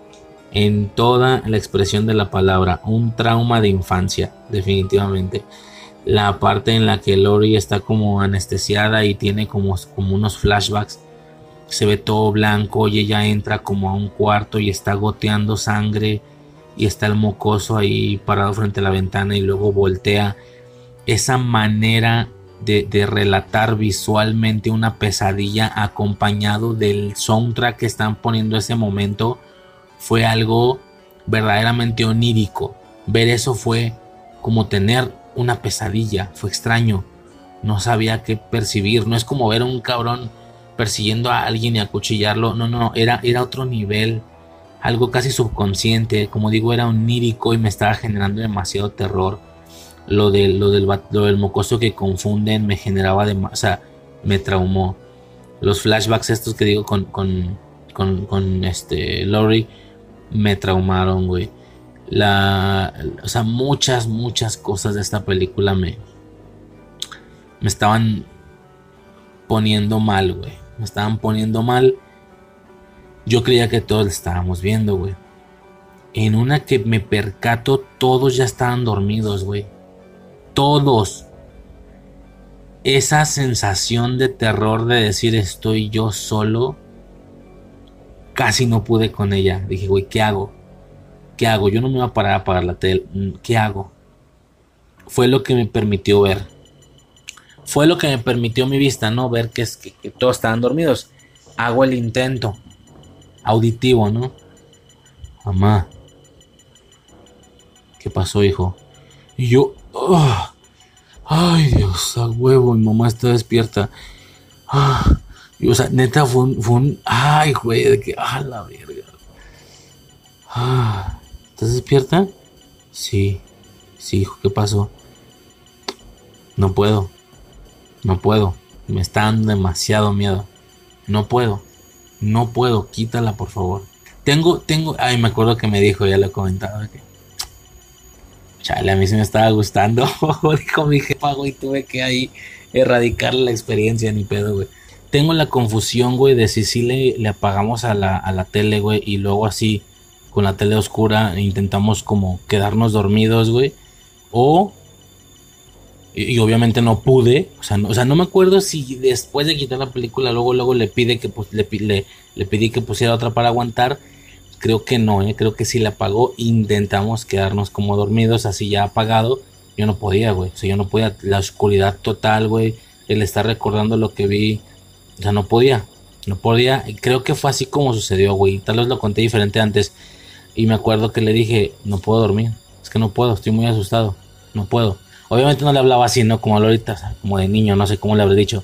en toda la expresión de la palabra. Un trauma de infancia, definitivamente. La parte en la que Lori está como anestesiada y tiene como, como unos flashbacks. Se ve todo blanco y ella entra como a un cuarto y está goteando sangre. Y está el mocoso ahí parado frente a la ventana y luego voltea. Esa manera de, de relatar visualmente una pesadilla acompañado del soundtrack que están poniendo ese momento fue algo verdaderamente onírico. Ver eso fue como tener una pesadilla, fue extraño, no sabía qué percibir. No es como ver a un cabrón persiguiendo a alguien y acuchillarlo, no, no, era, era otro nivel, algo casi subconsciente, como digo, era onírico y me estaba generando demasiado terror. Lo, de, lo, del, lo del mocoso que confunden me generaba de, o sea, me traumó. Los flashbacks estos que digo con, con, con, con este Lori me traumaron, güey. La, o sea, muchas, muchas cosas de esta película me, me estaban poniendo mal, güey. Me estaban poniendo mal. Yo creía que todos la estábamos viendo, güey. En una que me percato, todos ya estaban dormidos, güey. Todos. Esa sensación de terror de decir estoy yo solo, casi no pude con ella. Dije, güey, ¿qué hago? ¿Qué hago? Yo no me iba a parar a apagar la tele. ¿Qué hago? Fue lo que me permitió ver. Fue lo que me permitió mi vista, ¿no? Ver que, es, que, que todos estaban dormidos. Hago el intento auditivo, ¿no? Mamá, ¿qué pasó, hijo? Y yo, oh, ay Dios, a huevo, mi mamá está despierta. Ah, y, o sea, neta fue un, fue un, ay, güey, de que, ah, la verga. Ah, ¿estás despierta? Sí, sí, hijo, ¿qué pasó? No puedo, no puedo, me está dando demasiado miedo. No puedo, no puedo, quítala por favor. Tengo, tengo, ay, me acuerdo que me dijo, ya lo he comentado, que chale, a mí sí me estaba gustando. Dijo mi jefa, güey, tuve que ahí erradicar la experiencia, ni pedo, güey. Tengo la confusión, güey, de si sí le, le apagamos a la, a la tele, güey, y luego así, con la tele oscura, intentamos como quedarnos dormidos, güey. O, y, y obviamente no pude, o sea, no, o sea, no me acuerdo si después de quitar la película, luego, luego le pide que, pues, le, le, le pedí que pusiera otra para aguantar. Creo que no, ¿eh? Creo que sí la apagó. Intentamos quedarnos como dormidos, así ya apagado. Yo no podía, güey. O sea, yo no podía. La oscuridad total, güey. El estar recordando lo que vi. O sea, no podía. No podía. Y creo que fue así como sucedió, güey. Tal vez lo conté diferente antes. Y me acuerdo que le dije, no puedo dormir. Es que no puedo, estoy muy asustado. No puedo. Obviamente no le hablaba así, ¿no? Como ahorita, o sea, como de niño, no sé cómo le habré dicho.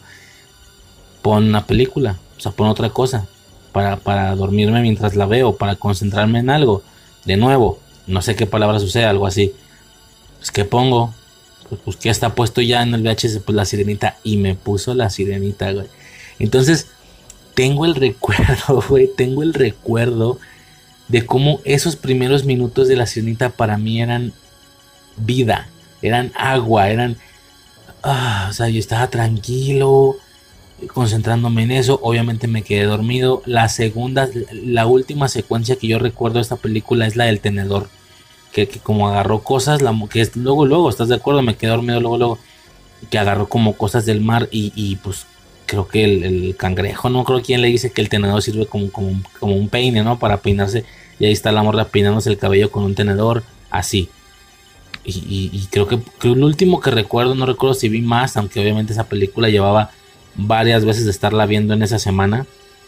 Pon una película. O sea, pon otra cosa. Para, para dormirme mientras la veo, para concentrarme en algo. De nuevo, no sé qué palabra sucede, algo así. Pues que pongo, pues, pues que está puesto ya en el V H S, pues la sirenita, y me puso la sirenita, güey. Entonces, tengo el recuerdo, güey, tengo el recuerdo de cómo esos primeros minutos de la sirenita para mí eran vida, eran agua, eran, ah, o sea, yo estaba tranquilo, concentrándome en eso. Obviamente me quedé dormido. La segunda, la última secuencia que yo recuerdo de esta película es la del tenedor, que, que como agarró cosas, la, que es luego, luego, ¿estás de acuerdo? Me quedé dormido luego, luego, que agarró como cosas del mar y, y pues creo que el, el cangrejo, no creo quién le dice que el tenedor sirve como, como, como un peine, ¿no? Para peinarse, y ahí está la morra peinándose el cabello con un tenedor, así. Y, y, y creo que, que lo último que recuerdo, no recuerdo si vi más, aunque obviamente esa película llevaba varias veces de estarla viendo en esa semana.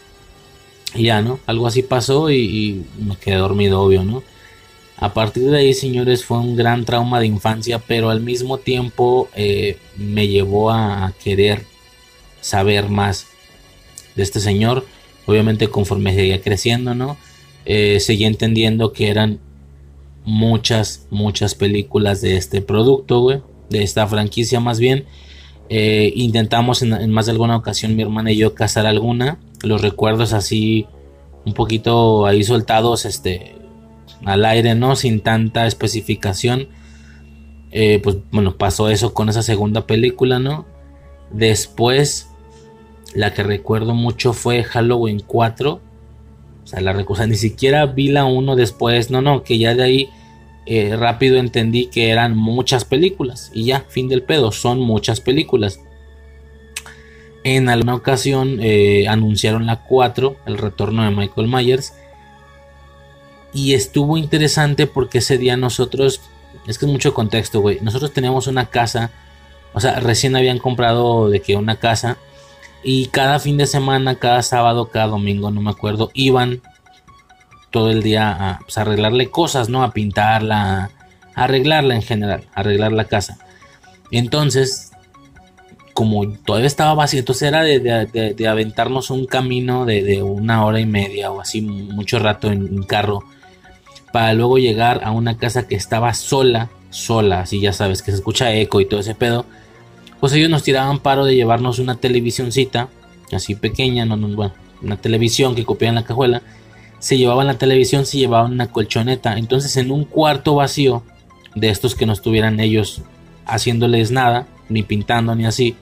Y ya, ¿no? Algo así pasó y, y me quedé dormido, obvio, ¿no? A partir de ahí, señores, fue un gran trauma de infancia, pero al mismo tiempo eh, me llevó a querer saber más de este señor. Obviamente conforme seguía creciendo, ¿no? Eh, seguía entendiendo que eran muchas, muchas películas de este producto, güey. De esta franquicia más bien. Eh, intentamos en, en más de alguna ocasión mi hermana y yo cazar alguna. Los recuerdos así un poquito ahí soltados, este, al aire, ¿no? Sin tanta especificación. Eh, pues bueno, pasó eso con esa segunda película, ¿no? Después, la que recuerdo mucho fue Halloween cuatro. O sea, la recusa, ni siquiera vi la uno después, no, no, que ya de ahí eh, rápido entendí que eran muchas películas. Y ya, fin del pedo, son muchas películas. En alguna ocasión eh, anunciaron la cuatro, el retorno de Michael Myers. Y estuvo interesante porque ese día nosotros, es que es mucho contexto, güey. Nosotros teníamos una casa, o sea, recién habían comprado de que una casa. Y cada fin de semana, cada sábado, cada domingo, no me acuerdo, iban todo el día a, pues, a arreglarle cosas, ¿no? A pintarla, a arreglarla en general, a arreglar la casa. Entonces, como todavía estaba vacío, entonces era de, de, de, de aventarnos un camino de, de una hora y media o así, mucho rato en, en carro, para luego llegar a una casa que estaba sola, sola, así ya sabes, que se escucha eco y todo ese pedo. Pues ellos nos tiraban paro de llevarnos una televisioncita, así pequeña, no, no, bueno, una televisión que copiaban en la cajuela. Se llevaban la televisión, se llevaban una colchoneta. Entonces en un cuarto vacío, de estos que no estuvieran ellos haciéndoles nada, ni pintando ni así,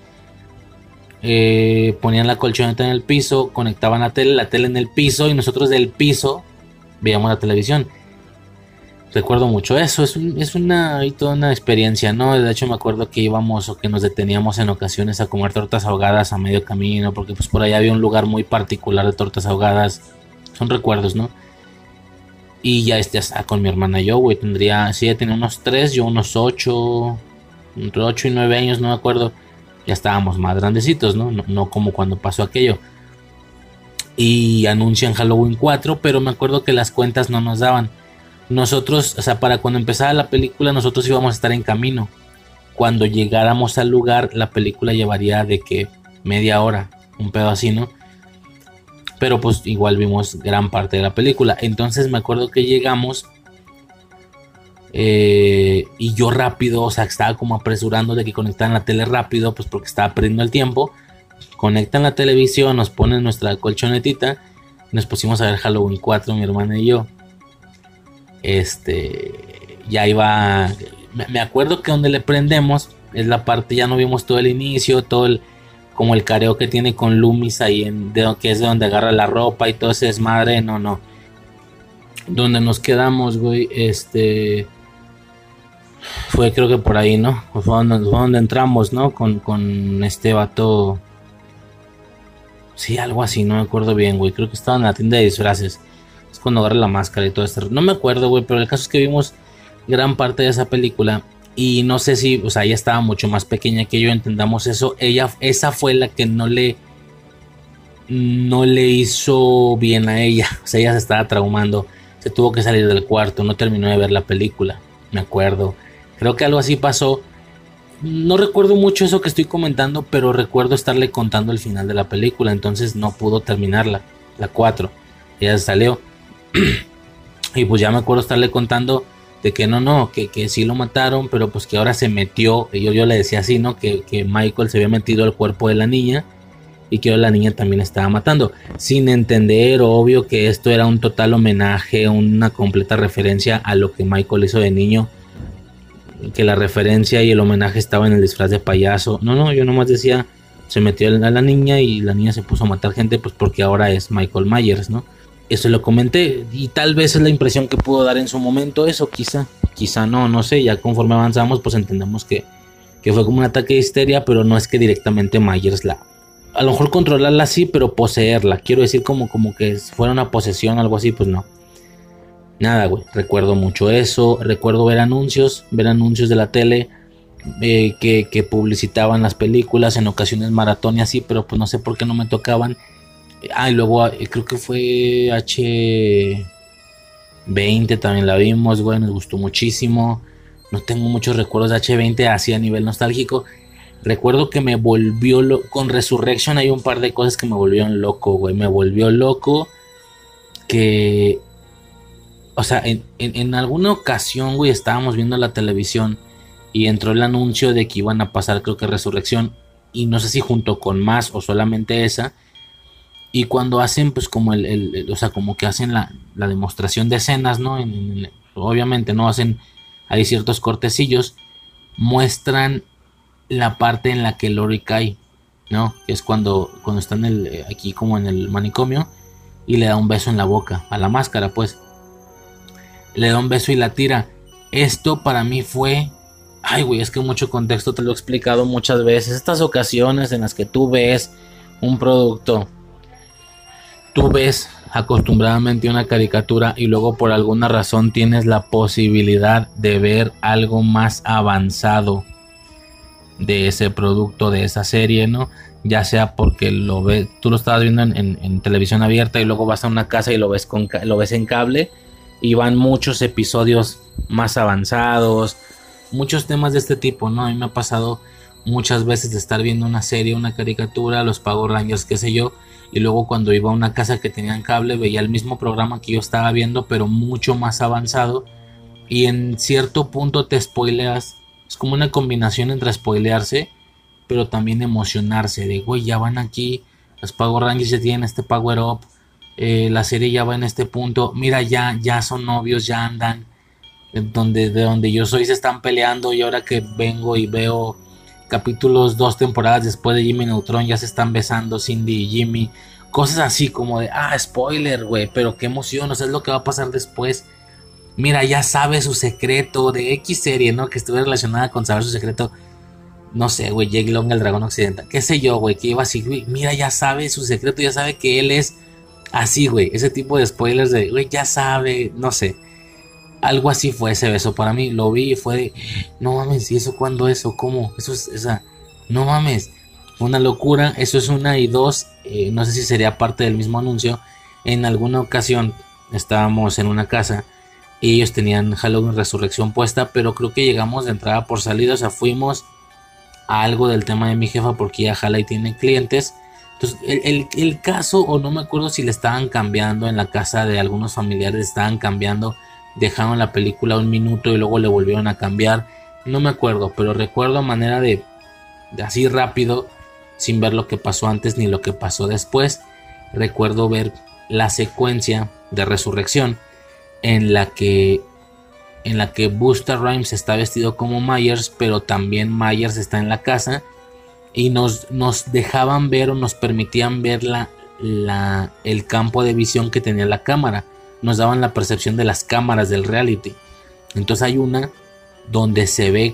eh, ponían la colchoneta en el piso, conectaban la tele, la tele en el piso, y nosotros del piso veíamos la televisión. Recuerdo mucho eso, es, un, es una, y toda una experiencia, ¿no? De hecho me acuerdo que íbamos o que nos deteníamos en ocasiones a comer tortas ahogadas a medio camino, porque pues por allá había un lugar muy particular de tortas ahogadas. Son recuerdos, ¿no? Y ya este, hasta con mi hermana yo, güey, tendría, sí, ella tenía unos tres, yo unos ocho, entre ocho y nueve años, no me acuerdo. Ya estábamos más grandecitos, ¿no? No, no como cuando pasó aquello. Y anuncian Halloween cuatro, pero me acuerdo que las cuentas no nos daban. Nosotros, o sea, para cuando empezara la película, nosotros íbamos a estar en camino. Cuando llegáramos al lugar, la película llevaría de que media hora, un pedo así, ¿no? Pero pues igual vimos gran parte de la película. Entonces me acuerdo que llegamos eh, y yo rápido, o sea, estaba como apresurando de que conectaran la tele rápido, pues porque estaba perdiendo el tiempo. Conectan la televisión, nos ponen nuestra colchonetita y nos pusimos a ver Halloween cuatro, mi hermana y yo. Este, ya iba, me acuerdo que donde le prendemos es la parte, ya no vimos todo el inicio, todo el, como el careo que tiene con Loomis ahí, en, de, que es de donde agarra la ropa y todo ese desmadre, no, no. Donde nos quedamos, güey, este, fue creo que por ahí, ¿no? Fue donde, fue donde entramos, ¿no? Con, con este vato, sí, algo así, no me acuerdo bien, güey, creo que estaba en la tienda de disfraces. Es cuando agarra la máscara y todo esto. No me acuerdo, güey, pero el caso es que vimos gran parte de esa película. Y no sé si, o sea, ella estaba mucho más pequeña que yo, entendamos eso. Ella, esa fue la que no le, no le hizo bien a ella. O sea, ella se estaba traumando. Se tuvo que salir del cuarto, no terminó de ver la película. Me acuerdo. Creo que algo así pasó. No recuerdo mucho eso que estoy comentando, pero recuerdo estarle contando el final de la película. Entonces no pudo terminarla, la cuatro. Ella se salió. Y pues ya me acuerdo estarle contando de que no, no, que, que sí lo mataron, pero pues que ahora se metió, y yo, yo le decía así, ¿no? Que, que Michael se había metido al cuerpo de la niña y que ahora la niña también estaba matando, sin entender, obvio, que esto era un total homenaje, una completa referencia a lo que Michael hizo de niño, que la referencia y el homenaje estaba en el disfraz de payaso. No, no, yo nomás decía, se metió a la niña y la niña se puso a matar gente, pues porque ahora es Michael Myers, ¿no? Eso lo comenté y tal vez es la impresión que pudo dar en su momento eso, quizá, quizá no, no sé, ya conforme avanzamos pues entendemos que, que fue como un ataque de histeria, pero no es que directamente Myers la, a lo mejor controlarla sí, pero poseerla, quiero decir como, como que fuera una posesión, algo así, pues no. Nada, güey, recuerdo mucho eso, recuerdo ver anuncios, ver anuncios de la tele eh, que, que publicitaban las películas, en ocasiones maratón y así, pero pues no sé por qué no me tocaban. Ah, y luego creo que fue H veinte, también la vimos, güey, nos gustó muchísimo. No tengo muchos recuerdos de H veinte así a nivel nostálgico. Recuerdo que me volvió loco. Con Resurrection hay un par de cosas que me volvieron loco, güey. Me volvió loco que... O sea, en, en, en alguna ocasión, güey, estábamos viendo la televisión y entró el anuncio de que iban a pasar, creo que Resurrección. Y no sé si junto con más o solamente esa. Y cuando hacen, pues como el, el, el o sea, como que hacen la, la demostración de escenas, ¿no? En, en, obviamente, ¿no? Hacen, hay ciertos cortecillos, muestran la parte en la que Lori cae, ¿no? Que es cuando, cuando están el, aquí como en el manicomio y le da un beso en la boca a la máscara, pues. Le da un beso y la tira. Esto para mí fue... Ay, güey, es que mucho contexto te lo he explicado muchas veces. Estas ocasiones en las que tú ves un producto, tú ves acostumbradamente una caricatura y luego por alguna razón tienes la posibilidad de ver algo más avanzado de ese producto, de esa serie, ¿no? Ya sea porque lo ves, tú lo estabas viendo en, en, en televisión abierta y luego vas a una casa y lo ves, con, lo ves en cable y van muchos episodios más avanzados, muchos temas de este tipo, ¿no? A mí me ha pasado muchas veces de estar viendo una serie, una caricatura, los Power Rangers, qué sé yo, y luego cuando iba a una casa que tenían cable veía el mismo programa que yo estaba viendo, pero mucho más avanzado, y en cierto punto te spoileas. Es como una combinación entre spoilearse, pero también emocionarse, de güey, ya van aquí, los Power Rangers ya tienen este power up, eh, la serie ya va en este punto, mira, ya, ya son novios, ya andan, donde, de donde yo soy se están peleando, y ahora que vengo y veo capítulos dos temporadas después de Jimmy Neutron ya se están besando Cindy y Jimmy, cosas así como de, ah, spoiler, güey, pero qué emoción, o sea, es lo que va a pasar después. Mira, ya sabe su secreto de X serie, ¿no? Que estuve relacionada con saber su secreto. No sé, güey, Jake Long, el dragón occidental. Qué sé yo, güey, que iba así, güey. Mira, ya sabe su secreto, ya sabe que él es así, güey. Ese tipo de spoilers de, güey, ya sabe, no sé. Algo así fue ese beso para mí. Lo vi y fue de, no mames, ¿y eso cuándo es o cómo? Eso es, esa, no mames. Fue una locura. Eso es una y dos. Eh, no sé si sería parte del mismo anuncio. En alguna ocasión estábamos en una casa y ellos tenían Halloween Resurrección puesta, pero creo que llegamos de entrada por salida, o sea, fuimos a algo del tema de mi jefa porque ya Halloween tiene clientes. Entonces, el, el, el caso, o no me acuerdo si le estaban cambiando en la casa de algunos familiares, estaban cambiando, dejaron la película un minuto y luego le volvieron a cambiar, no me acuerdo, pero recuerdo a manera de, de así rápido, sin ver lo que pasó antes ni lo que pasó después, recuerdo ver la secuencia de Resurrección en la que en la que Busta Rhymes está vestido como Myers, pero también Myers está en la casa y nos, nos dejaban ver o nos permitían ver la, la, el campo de visión que tenía la cámara, nos daban la percepción de las cámaras del reality. Entonces hay una donde se ve,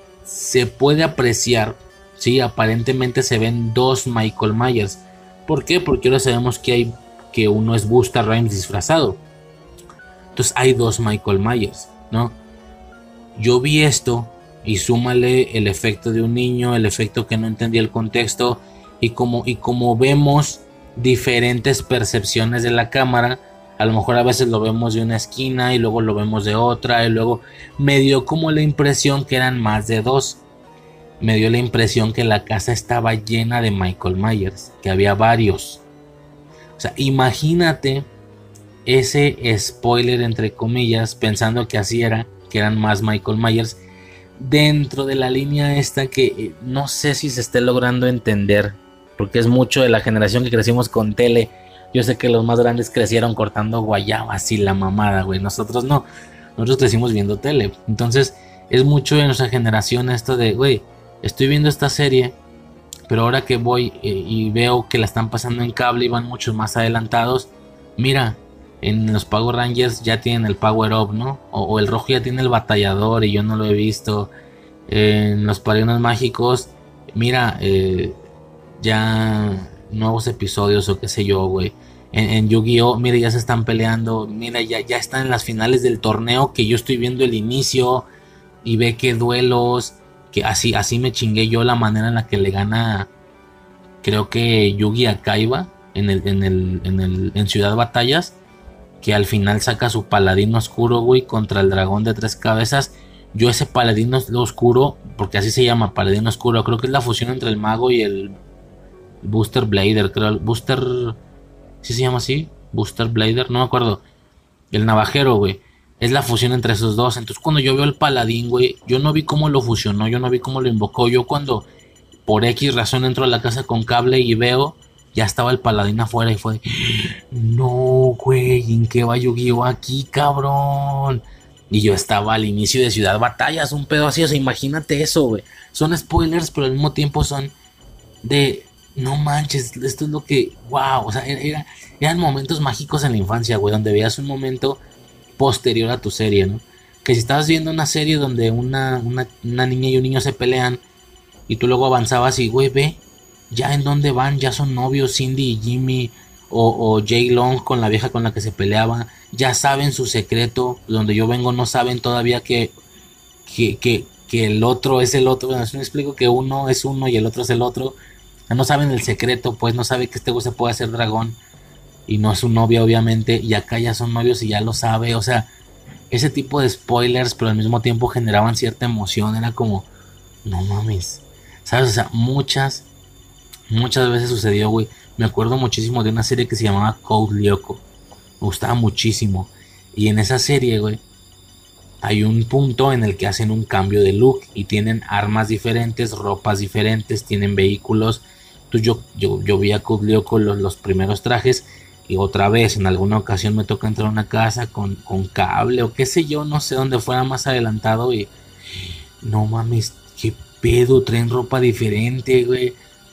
se puede apreciar, sí, aparentemente se ven dos Michael Myers. ¿Por qué? Porque ahora sabemos que hay, que uno es Busta Rhymes disfrazado. Entonces hay dos Michael Myers, ¿no? Yo vi esto y súmale el efecto de un niño, el efecto que no entendía el contexto, y como, y como vemos diferentes percepciones de la cámara, a lo mejor a veces lo vemos de una esquina y luego lo vemos de otra, y luego me dio como la impresión que eran más de dos. Me dio la impresión que la casa estaba llena de Michael Myers, que había varios. O sea, imagínate ese spoiler entre comillas, pensando que así era, que eran más Michael Myers, dentro de la línea esta que eh, no sé si se esté logrando entender, porque es mucho de la generación que crecimos con tele. Yo sé que los más grandes crecieron cortando guayabas y la mamada, güey, nosotros no, nosotros crecimos viendo tele, entonces es mucho de nuestra generación esto de, güey, estoy viendo esta serie, pero ahora que voy eh, y veo que la están pasando en cable y van muchos más adelantados, mira, en los Power Rangers ya tienen el Power Up, ¿no? O, o el rojo ya tiene el batallador y yo no lo he visto. En los Padrinos Mágicos, mira, eh, ya nuevos episodios o qué sé yo, güey. En, en Yu-Gi-Oh, mira, ya se están peleando. Mira, ya, ya están en las finales del torneo que yo estoy viendo el inicio y ve que duelos, que así, así me chingué yo la manera en la que le gana, creo que Yugi a Kaiba en el, en el, en el, en Ciudad Batallas, que al final saca su paladín oscuro, güey, contra el dragón de tres cabezas. Yo ese paladín oscuro, porque así se llama, paladín oscuro, creo que es la fusión entre el mago y el Buster Blader, creo, el Buster, ¿sí se llama así? Buster Blader, no me acuerdo. El navajero, güey, es la fusión entre esos dos. Entonces cuando yo veo el paladín, güey, yo no vi cómo lo fusionó, yo no vi cómo lo invocó. Yo cuando por X razón entro a la casa con cable y veo, ya estaba el paladín afuera y fue, no, güey, ¿en qué va Yu-Gi-Oh aquí, cabrón? Y yo estaba al inicio de Ciudad Batallas, un pedo así, o sea, imagínate eso, güey. Son spoilers, pero al mismo tiempo son de, no manches, esto es lo que, wow, o sea, era, era- eran momentos mágicos en la infancia, güey, donde veías un momento posterior a tu serie, ¿no? Que si estabas viendo una serie donde una, una, una niña y un niño se pelean y tú luego avanzabas y, güey, ve, ya en dónde van, ya son novios Cindy y Jimmy o, o Jay Long con la vieja con la que se peleaba, ya saben su secreto, donde yo vengo no saben todavía que, que, que, que el otro es el otro, bueno, así me explico que uno es uno y el otro es el otro, no saben el secreto, pues no sabe que este güey se puede hacer dragón y no es su novia obviamente, y acá ya son novios y ya lo sabe, o sea, ese tipo de spoilers, pero al mismo tiempo generaban cierta emoción, era como, no mames, ¿sabes? O sea, muchas, muchas veces sucedió, güey. Me acuerdo muchísimo de una serie que se llamaba Code Lyoko, me gustaba muchísimo, y en esa serie, güey, hay un punto en el que hacen un cambio de look y tienen armas diferentes, ropas diferentes, tienen vehículos. Tú, yo, yo, yo vi a Kudlio con los, los primeros trajes y otra vez en alguna ocasión me toca entrar a una casa con, con cable o qué sé yo, no sé dónde fuera más adelantado y no mames, qué pedo, traen ropa diferente, güey.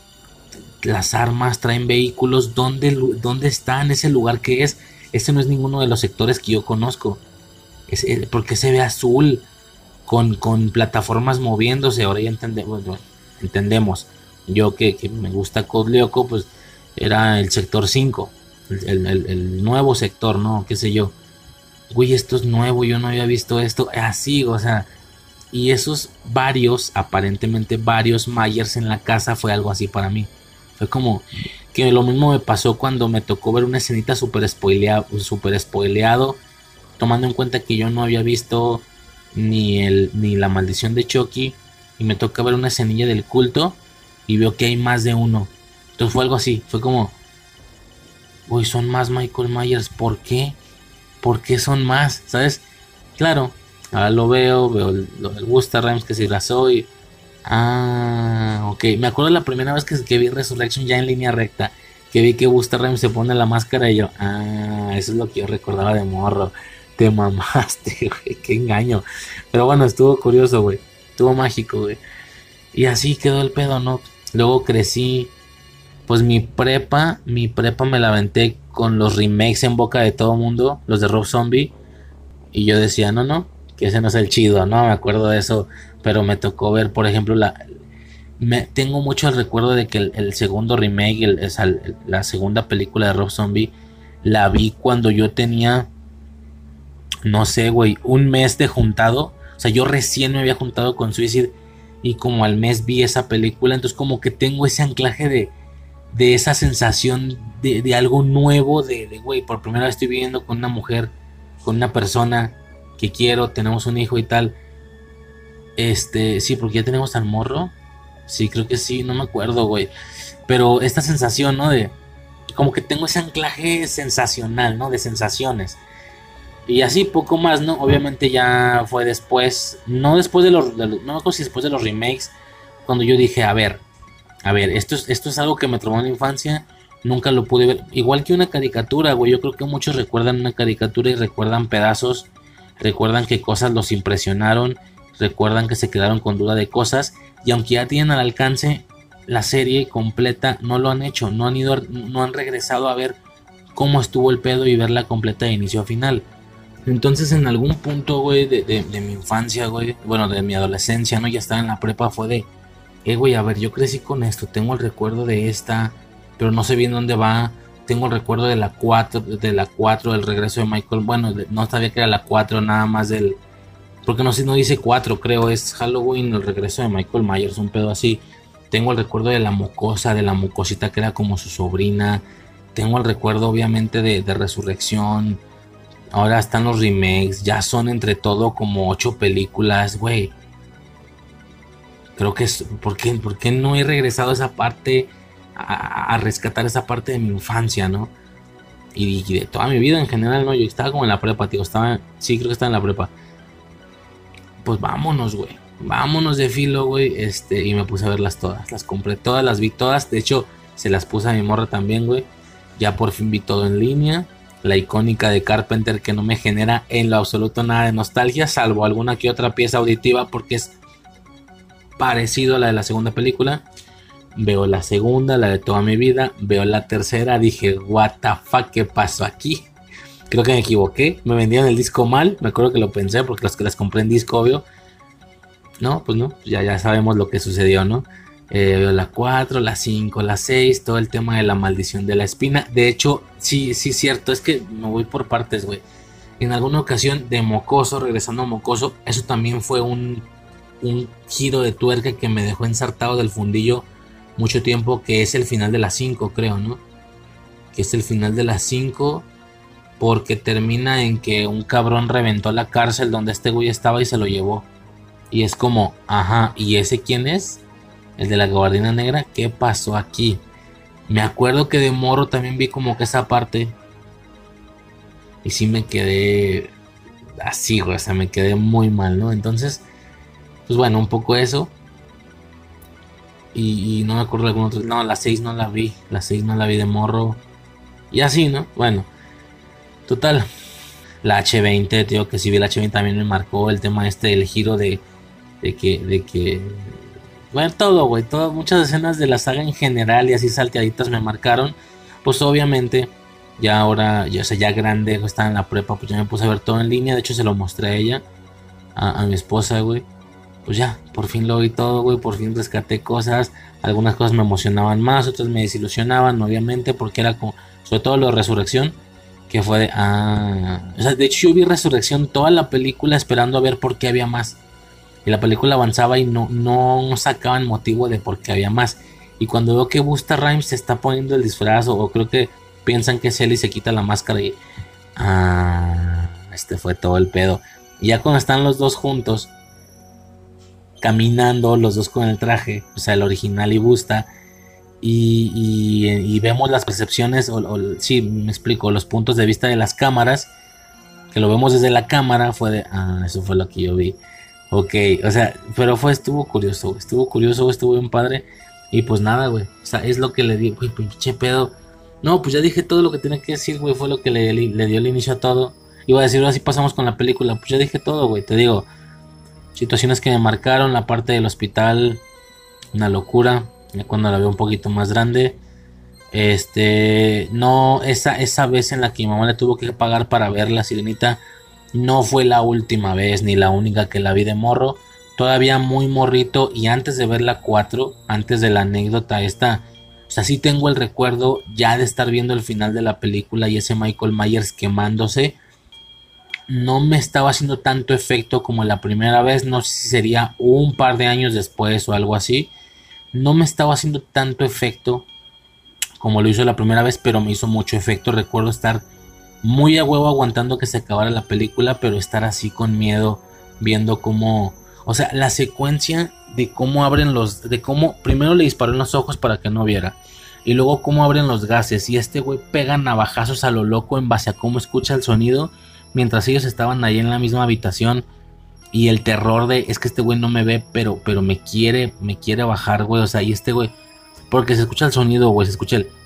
Las armas traen vehículos, ¿dónde, dónde está en ese lugar que es? Ese no es ninguno de los sectores que yo conozco. Es, es- porque se ve azul con, con plataformas moviéndose. Ahora ya entendemos, bueno, entendemos. Yo que, que me gusta Code Lyoko, pues era el sector cinco, el, el- el- el nuevo sector, ¿no? Qué sé yo. Güey, esto es nuevo, yo no había visto esto así, o sea. Y esos varios, aparentemente varios Myers en la casa fue algo así para mí. Fue como que lo mismo me pasó cuando me tocó ver una escenita súper spoileado, super spoileado, tomando en cuenta que yo no había visto ni el ni la maldición de Chucky y me toca ver una escenilla del culto y veo que hay más de uno. Entonces fue algo así, fue como, uy, son más Michael Myers, ¿por qué? ¿Por qué son más? ¿Sabes? Claro, ahora lo veo, veo el, lo- el Busta Rhymes que se disfrazó y... Ah, ok. Me acuerdo la primera vez que, que vi Resurrection ya en línea recta, que vi que Busta Rhymes se pone la máscara y yo, ah, eso es lo que yo recordaba de morro. Te mamaste, güey, qué engaño. Pero bueno, estuvo curioso, güey. Estuvo mágico, güey. Y así quedó el pedo, ¿no? Luego crecí, pues mi prepa, mi prepa me la aventé con los remakes en boca de todo mundo, los de Rob Zombie. Y yo decía, no, no, que ese no es el chido, no me acuerdo de eso. Pero me tocó ver, por ejemplo, la, me, tengo mucho el recuerdo de que el, el segundo remake, el, esa, el- la segunda película de Rob Zombie, la vi cuando yo tenía, no sé, güey, un mes de juntado. O sea, yo recién me había juntado con Suicide y como al mes vi esa película. Entonces como que tengo ese anclaje de, de esa sensación de, de algo nuevo, de, de, güey, por primera vez estoy viviendo con una mujer, con una persona que quiero, tenemos un hijo y tal. Este, sí, porque ya tenemos al morro. Sí, creo que sí, no me acuerdo, güey. Pero esta sensación, ¿no? De como que tengo ese anclaje sensacional, ¿no? De sensaciones. Y así poco más, ¿no? Obviamente ya fue después, no después de los, de los- no me acuerdo si después de los remakes, cuando yo dije, a ver, a ver, esto es, esto es algo que me traumó en la infancia, nunca lo pude ver. Igual que una caricatura, güey, yo creo que muchos recuerdan una caricatura y recuerdan pedazos, recuerdan que cosas los impresionaron, recuerdan que se quedaron con duda de cosas, y aunque ya tienen al alcance la serie completa, no lo han hecho, no han ido, a- no han regresado a ver cómo estuvo el pedo y verla completa de inicio a final. Entonces en algún punto, güey, de, de, de mi infancia, güey, bueno, de mi adolescencia, ¿no? Ya estaba en la prepa, fue de, eh, güey, a ver, yo crecí con esto, tengo el recuerdo de esta, pero no sé bien dónde va. Tengo el recuerdo de la cuatro, de la cuatro, del regreso de Michael. Bueno, de- no sabía que era la cuatro, nada más del. Porque no sé, no dice cuatro, creo, es Halloween, el regreso de Michael Myers, un pedo así. Tengo el recuerdo de la mocosa, de la mocosita que era como su sobrina. Tengo el recuerdo, obviamente, de, de Resurrección. Ahora están los remakes, ya son entre todo como ocho películas, güey. Creo que es, ¿por qué, por qué no he regresado a esa parte, a, a rescatar esa parte de mi infancia, ¿no? Y, y de toda mi vida en general, ¿no? Yo estaba como en la prepa, tío, estaba, sí, creo que estaba en la prepa. Pues vámonos, güey, vámonos de filo, güey, este, y me puse a verlas todas, las compré todas, las vi todas, de hecho, se las puse a mi morra también, güey, ya por fin vi todo en línea, la icónica de Carpenter que no me genera en lo absoluto nada de nostalgia, salvo alguna que otra pieza auditiva porque es parecido a la de la segunda película. Veo la segunda, la de toda mi vida. Veo la tercera, dije, what the fuck, ¿qué pasó aquí? Creo que me equivoqué, me vendieron el disco mal. Me acuerdo que lo pensé porque los que las compré en disco, obvio. No, pues no, ya, ya sabemos lo que sucedió, ¿no? Eh, veo la cuatro, la cinco, la seis, todo el tema de la maldición de la espina. De hecho, sí, sí, cierto, es que me voy por partes, güey. En alguna ocasión de mocoso, regresando a mocoso, eso también fue un, un giro de tuerca que me dejó ensartado del fundillo mucho tiempo, que es el final de las cinco, creo, ¿no? Que es el final de las cinco, porque termina en que un cabrón reventó la cárcel donde este güey estaba y se lo llevó. Y es como, ajá, ¿y ese quién es? El de la gabardina negra. ¿Qué pasó aquí? Me acuerdo que de morro también vi como que esa parte. Y sí me quedé así, güey. O sea, me quedé muy mal, ¿no? Entonces, pues bueno, un poco eso. Y, y no me acuerdo de algún otro. No, la seis no la vi. La seis no la vi de morro. Y así, ¿no? Bueno, total. La H veinte, tío, que si vi la H veinte también me marcó el tema este del giro de, de que, de que, bueno, todo, güey, todo, muchas escenas de la saga en general y así salteaditas me marcaron. Pues obviamente, ya ahora, ya, o sea, ya grande, estaba en la prepa, pues ya me puse a ver todo en línea. De hecho, se lo mostré a ella, a, a mi esposa, güey. Pues ya, por fin lo vi todo, güey, por fin rescaté cosas. Algunas cosas me emocionaban más, otras me desilusionaban, obviamente, porque era como, sobre todo lo de Resurrección, que fue de, ah, o sea, de hecho yo vi Resurrección toda la película esperando a ver por qué había más. Y la película avanzaba y no, no sacaban motivo de por qué había más. Y cuando veo que Busta Rhymes se está poniendo el disfraz, o, o creo que piensan que es él y se quita la máscara y, ah, este fue todo el pedo. Y ya cuando están los dos juntos, caminando, los dos con el traje, o sea, el original y Busta, y, y, y vemos las percepciones, o, o sí, me explico, los puntos de vista de las cámaras, que lo vemos desde la cámara, fue de, ah, eso fue lo que yo vi. Ok, o sea, pero fue, estuvo curioso, güey, estuvo curioso, estuvo bien padre. Y pues nada, güey, o sea, es lo que le di, güey, pinche pedo. No, pues ya dije todo lo que tenía que decir, güey, fue lo que le, le, le dio el inicio a todo. Iba a decir, ahora sí pasamos con la película, pues ya dije todo, güey, te digo. Situaciones que me marcaron, la parte del hospital, una locura. Ya cuando la veo un poquito más grande, este, no, esa, esa vez en la que mi mamá le tuvo que pagar para ver La Sirenita, no fue la última vez ni la única que la vi de morro. Todavía muy morrito y antes de ver la cuatro, antes de la anécdota esta, o sea, sí tengo el recuerdo ya de estar viendo el final de la película y ese Michael Myers quemándose. No me estaba haciendo tanto efecto como la primera vez, no sé si sería un par de años después o algo así. No me estaba haciendo tanto efecto como lo hizo la primera vez, pero me hizo mucho efecto. Recuerdo estar muy a huevo aguantando que se acabara la película, pero estar así con miedo, viendo cómo, o sea, la secuencia de cómo abren los, de cómo primero le disparó en los ojos para que no viera, y luego cómo abren los gases, y este güey pega navajazos a lo loco en base a cómo escucha el sonido, mientras ellos estaban ahí en la misma habitación. Y el terror de, es que este güey no me ve, pero, pero me quiere, me quiere bajar, güey. O sea, y este güey, porque se escucha el sonido, güey, se escucha el...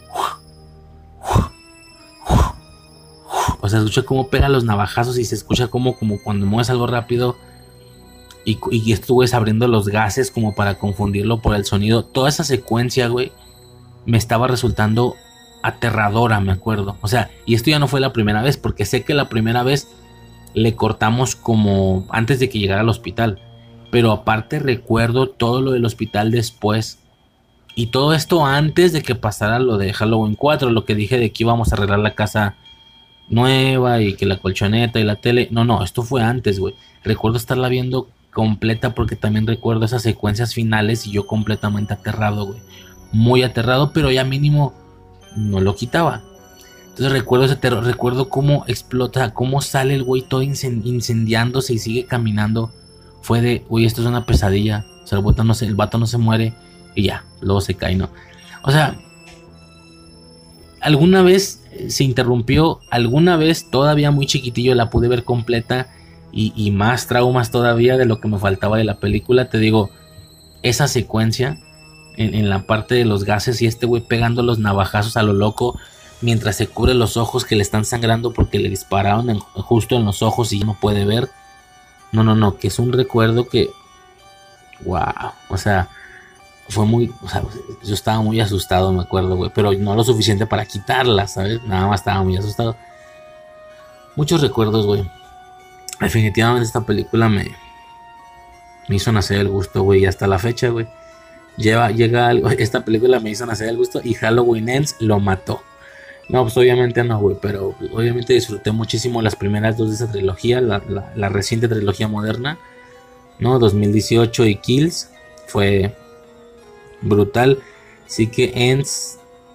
O sea, se escucha cómo pega los navajazos y se escucha como, como cuando mueves algo rápido. Y, y estos güeyes abriendo los gases como para confundirlo por el sonido. Toda esa secuencia, güey, me estaba resultando aterradora, me acuerdo. O sea, y esto ya no fue la primera vez, porque sé que la primera vez le cortamos como antes de que llegara al hospital, pero aparte recuerdo todo lo del hospital después, y todo esto antes de que pasara lo de Halloween cuatro, lo que dije de que íbamos a arreglar la casa nueva y que la colchoneta y la tele. No, no, esto fue antes, güey. Recuerdo estarla viendo completa porque también recuerdo esas secuencias finales y yo completamente aterrado, güey, muy aterrado, pero ya mínimo no lo quitaba. Entonces recuerdo ese terror, recuerdo cómo explota, cómo sale el güey todo incendiándose y sigue caminando. Fue de, uy, esto es una pesadilla. O sea, el vato no se, el vato no se muere y ya, luego se cae, ¿no? O sea, alguna vez se interrumpió, alguna vez todavía muy chiquitillo la pude ver completa y, y más traumas todavía de lo que me faltaba de la película. Te digo, esa secuencia en, en la parte de los gases y este güey pegando los navajazos a lo loco, mientras se cubre los ojos que le están sangrando porque le dispararon en, justo en los ojos y ya no puede ver. No, no, no, que es un recuerdo que... wow, o sea, fue muy, o sea, yo estaba muy asustado, me acuerdo, güey, pero no lo suficiente para quitarla, ¿sabes? Nada más estaba muy asustado. Muchos recuerdos, güey. Definitivamente esta película me, me hizo nacer el gusto, güey, y hasta la fecha, güey. Lleva, llega algo, esta película me hizo nacer el gusto y Halloween Ends lo mató. No, pues obviamente no, güey, pero obviamente disfruté muchísimo las primeras dos de esa trilogía, la, la, la reciente trilogía moderna, ¿no? dos mil dieciocho y Kills, fue brutal. Sí que Ends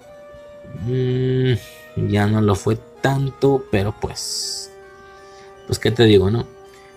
mmm, ya no lo fue tanto, pero pues, pues qué te digo, ¿no?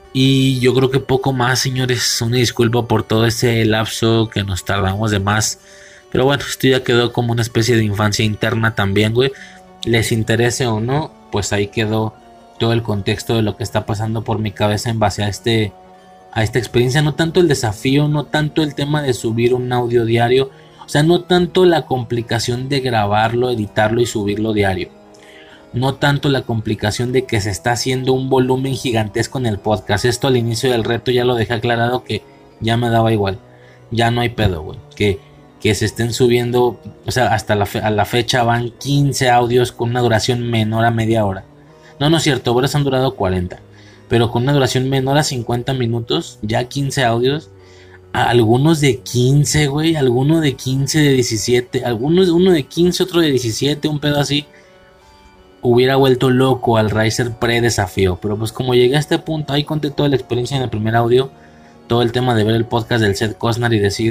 Y yo creo que poco más, señores. Una disculpa por todo ese lapso que nos tardamos de más. Pero bueno, esto ya quedó como una especie de infancia interna también, güey. Les interese o no, pues ahí quedó todo el contexto de lo que está pasando por mi cabeza en base a este a esta experiencia. No tanto el desafío, no tanto el tema de subir un audio diario, o sea, no tanto la complicación de grabarlo, editarlo y subirlo diario, no tanto la complicación de que se está haciendo un volumen gigantesco en el podcast. Esto al inicio del reto ya lo dejé aclarado, que ya me daba igual, ya no hay pedo, güey, que que se estén subiendo, o sea, hasta la, fe, a la fecha van quince audios con una duración menor a media hora. No, no es cierto, horas han durado cuarenta, pero con una duración menor a cincuenta minutos, ya quince audios, algunos de quince, güey, alguno de quince, de diecisiete, algunos, uno de quince, otro de diecisiete, un pedo así. Hubiera vuelto loco al Riser pre-desafío, pero pues como llegué a este punto, ahí conté toda la experiencia en el primer audio, todo el tema de ver el podcast del Seth Cosnar y decir,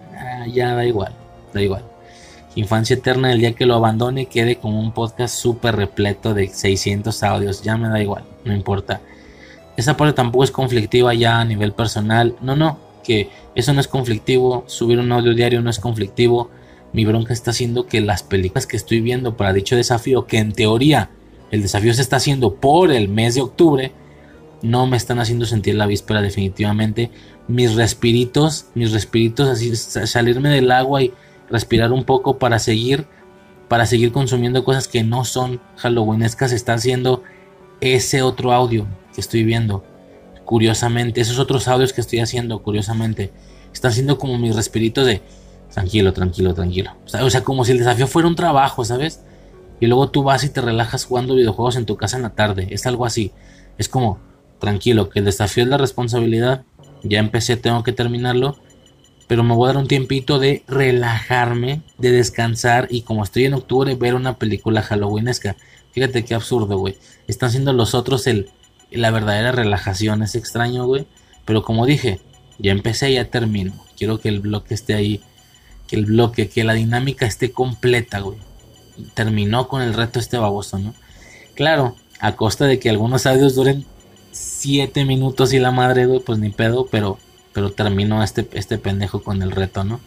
ya da igual, da igual. Infancia eterna, el día que lo abandone quede como un podcast súper repleto de seiscientos audios, ya me da igual, no importa. Esa parte tampoco es conflictiva ya a nivel personal, no, no, que eso no es conflictivo, subir un audio diario no es conflictivo. Mi bronca está haciendo que las películas que estoy viendo para dicho desafío, que en teoría el desafío se está haciendo por el mes de octubre, no me están haciendo sentir la víspera definitivamente. Mis respiritos, mis respiritos, así salirme del agua y respirar un poco para seguir, para seguir consumiendo cosas que no son halloweenescas, está haciendo ese otro audio que estoy viendo. Curiosamente, esos otros audios que estoy haciendo, curiosamente, están siendo como mis respiritos de tranquilo, tranquilo, tranquilo. O sea, o sea, como si el desafío fuera un trabajo, ¿sabes? Y luego tú vas y te relajas jugando videojuegos en tu casa en la tarde. Es algo así. Es como, tranquilo, que el desafío es la responsabilidad. Ya empecé, tengo que terminarlo, pero me voy a dar un tiempito de relajarme, de descansar y como estoy en octubre, ver una película halloweenesca. Fíjate qué absurdo, güey. Están siendo los otros el, la verdadera relajación. Es extraño, güey. Pero como dije, ya empecé, ya termino. Quiero que el bloque esté ahí, que el bloque, que la dinámica esté completa, güey. Terminó con el reto este baboso, ¿no? Claro, a costa de que algunos audios duren siete minutos y la madre, güey, pues ni pedo, pero, pero terminó este, este pendejo con el reto, ¿no?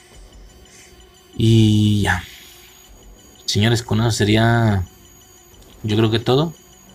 Y ya. Señores, con eso sería, yo creo que todo.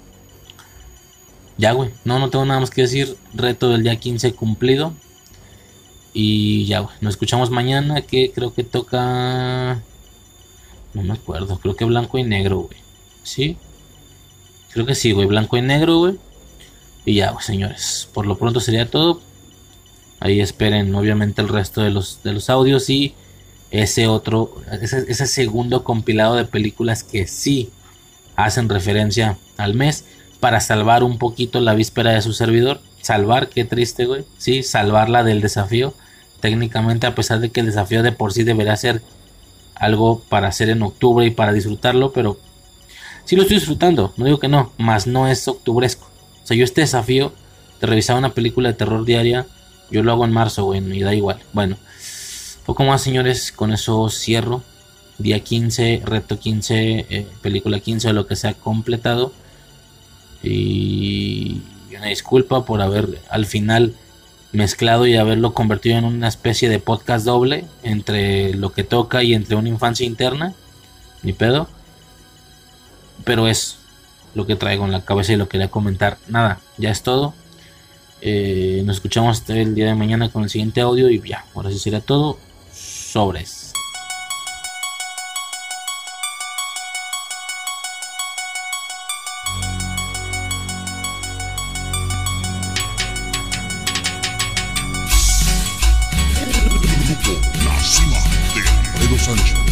Ya, güey, no, no tengo nada más que decir. Reto del día quince cumplido. Y ya, güey, nos escuchamos mañana, que creo que toca, no me acuerdo, creo que blanco y negro, güey. ¿Sí? Creo que sí, güey, blanco y negro, güey. Y ya, pues, señores, por lo pronto sería todo. Ahí esperen obviamente el resto de los, de los audios y ese otro, ese, ese segundo compilado de películas que sí hacen referencia al mes, para salvar un poquito la víspera de su servidor. Salvar, qué triste, güey. Sí, salvarla del desafío. Técnicamente, a pesar de que el desafío de por sí debería ser algo para hacer en octubre y para disfrutarlo, pero sí lo estoy disfrutando, no digo que no, más no es octubresco. O sea, yo este desafío de revisar una película de terror diaria, yo lo hago en marzo, güey, y da igual. Bueno, poco más, señores, con eso cierro. Día quince, reto quince, eh, película quince o lo que sea completado. Y una disculpa por haber al final mezclado y haberlo convertido en una especie de podcast doble entre lo que toca y entre una infancia interna. Ni pedo. Pero es lo que traigo en la cabeza y lo quería comentar. Nada, ya es todo. Eh, nos escuchamos el día de mañana con el siguiente audio y ya, ahora sí sería todo. Sobres. Nacional. ocho.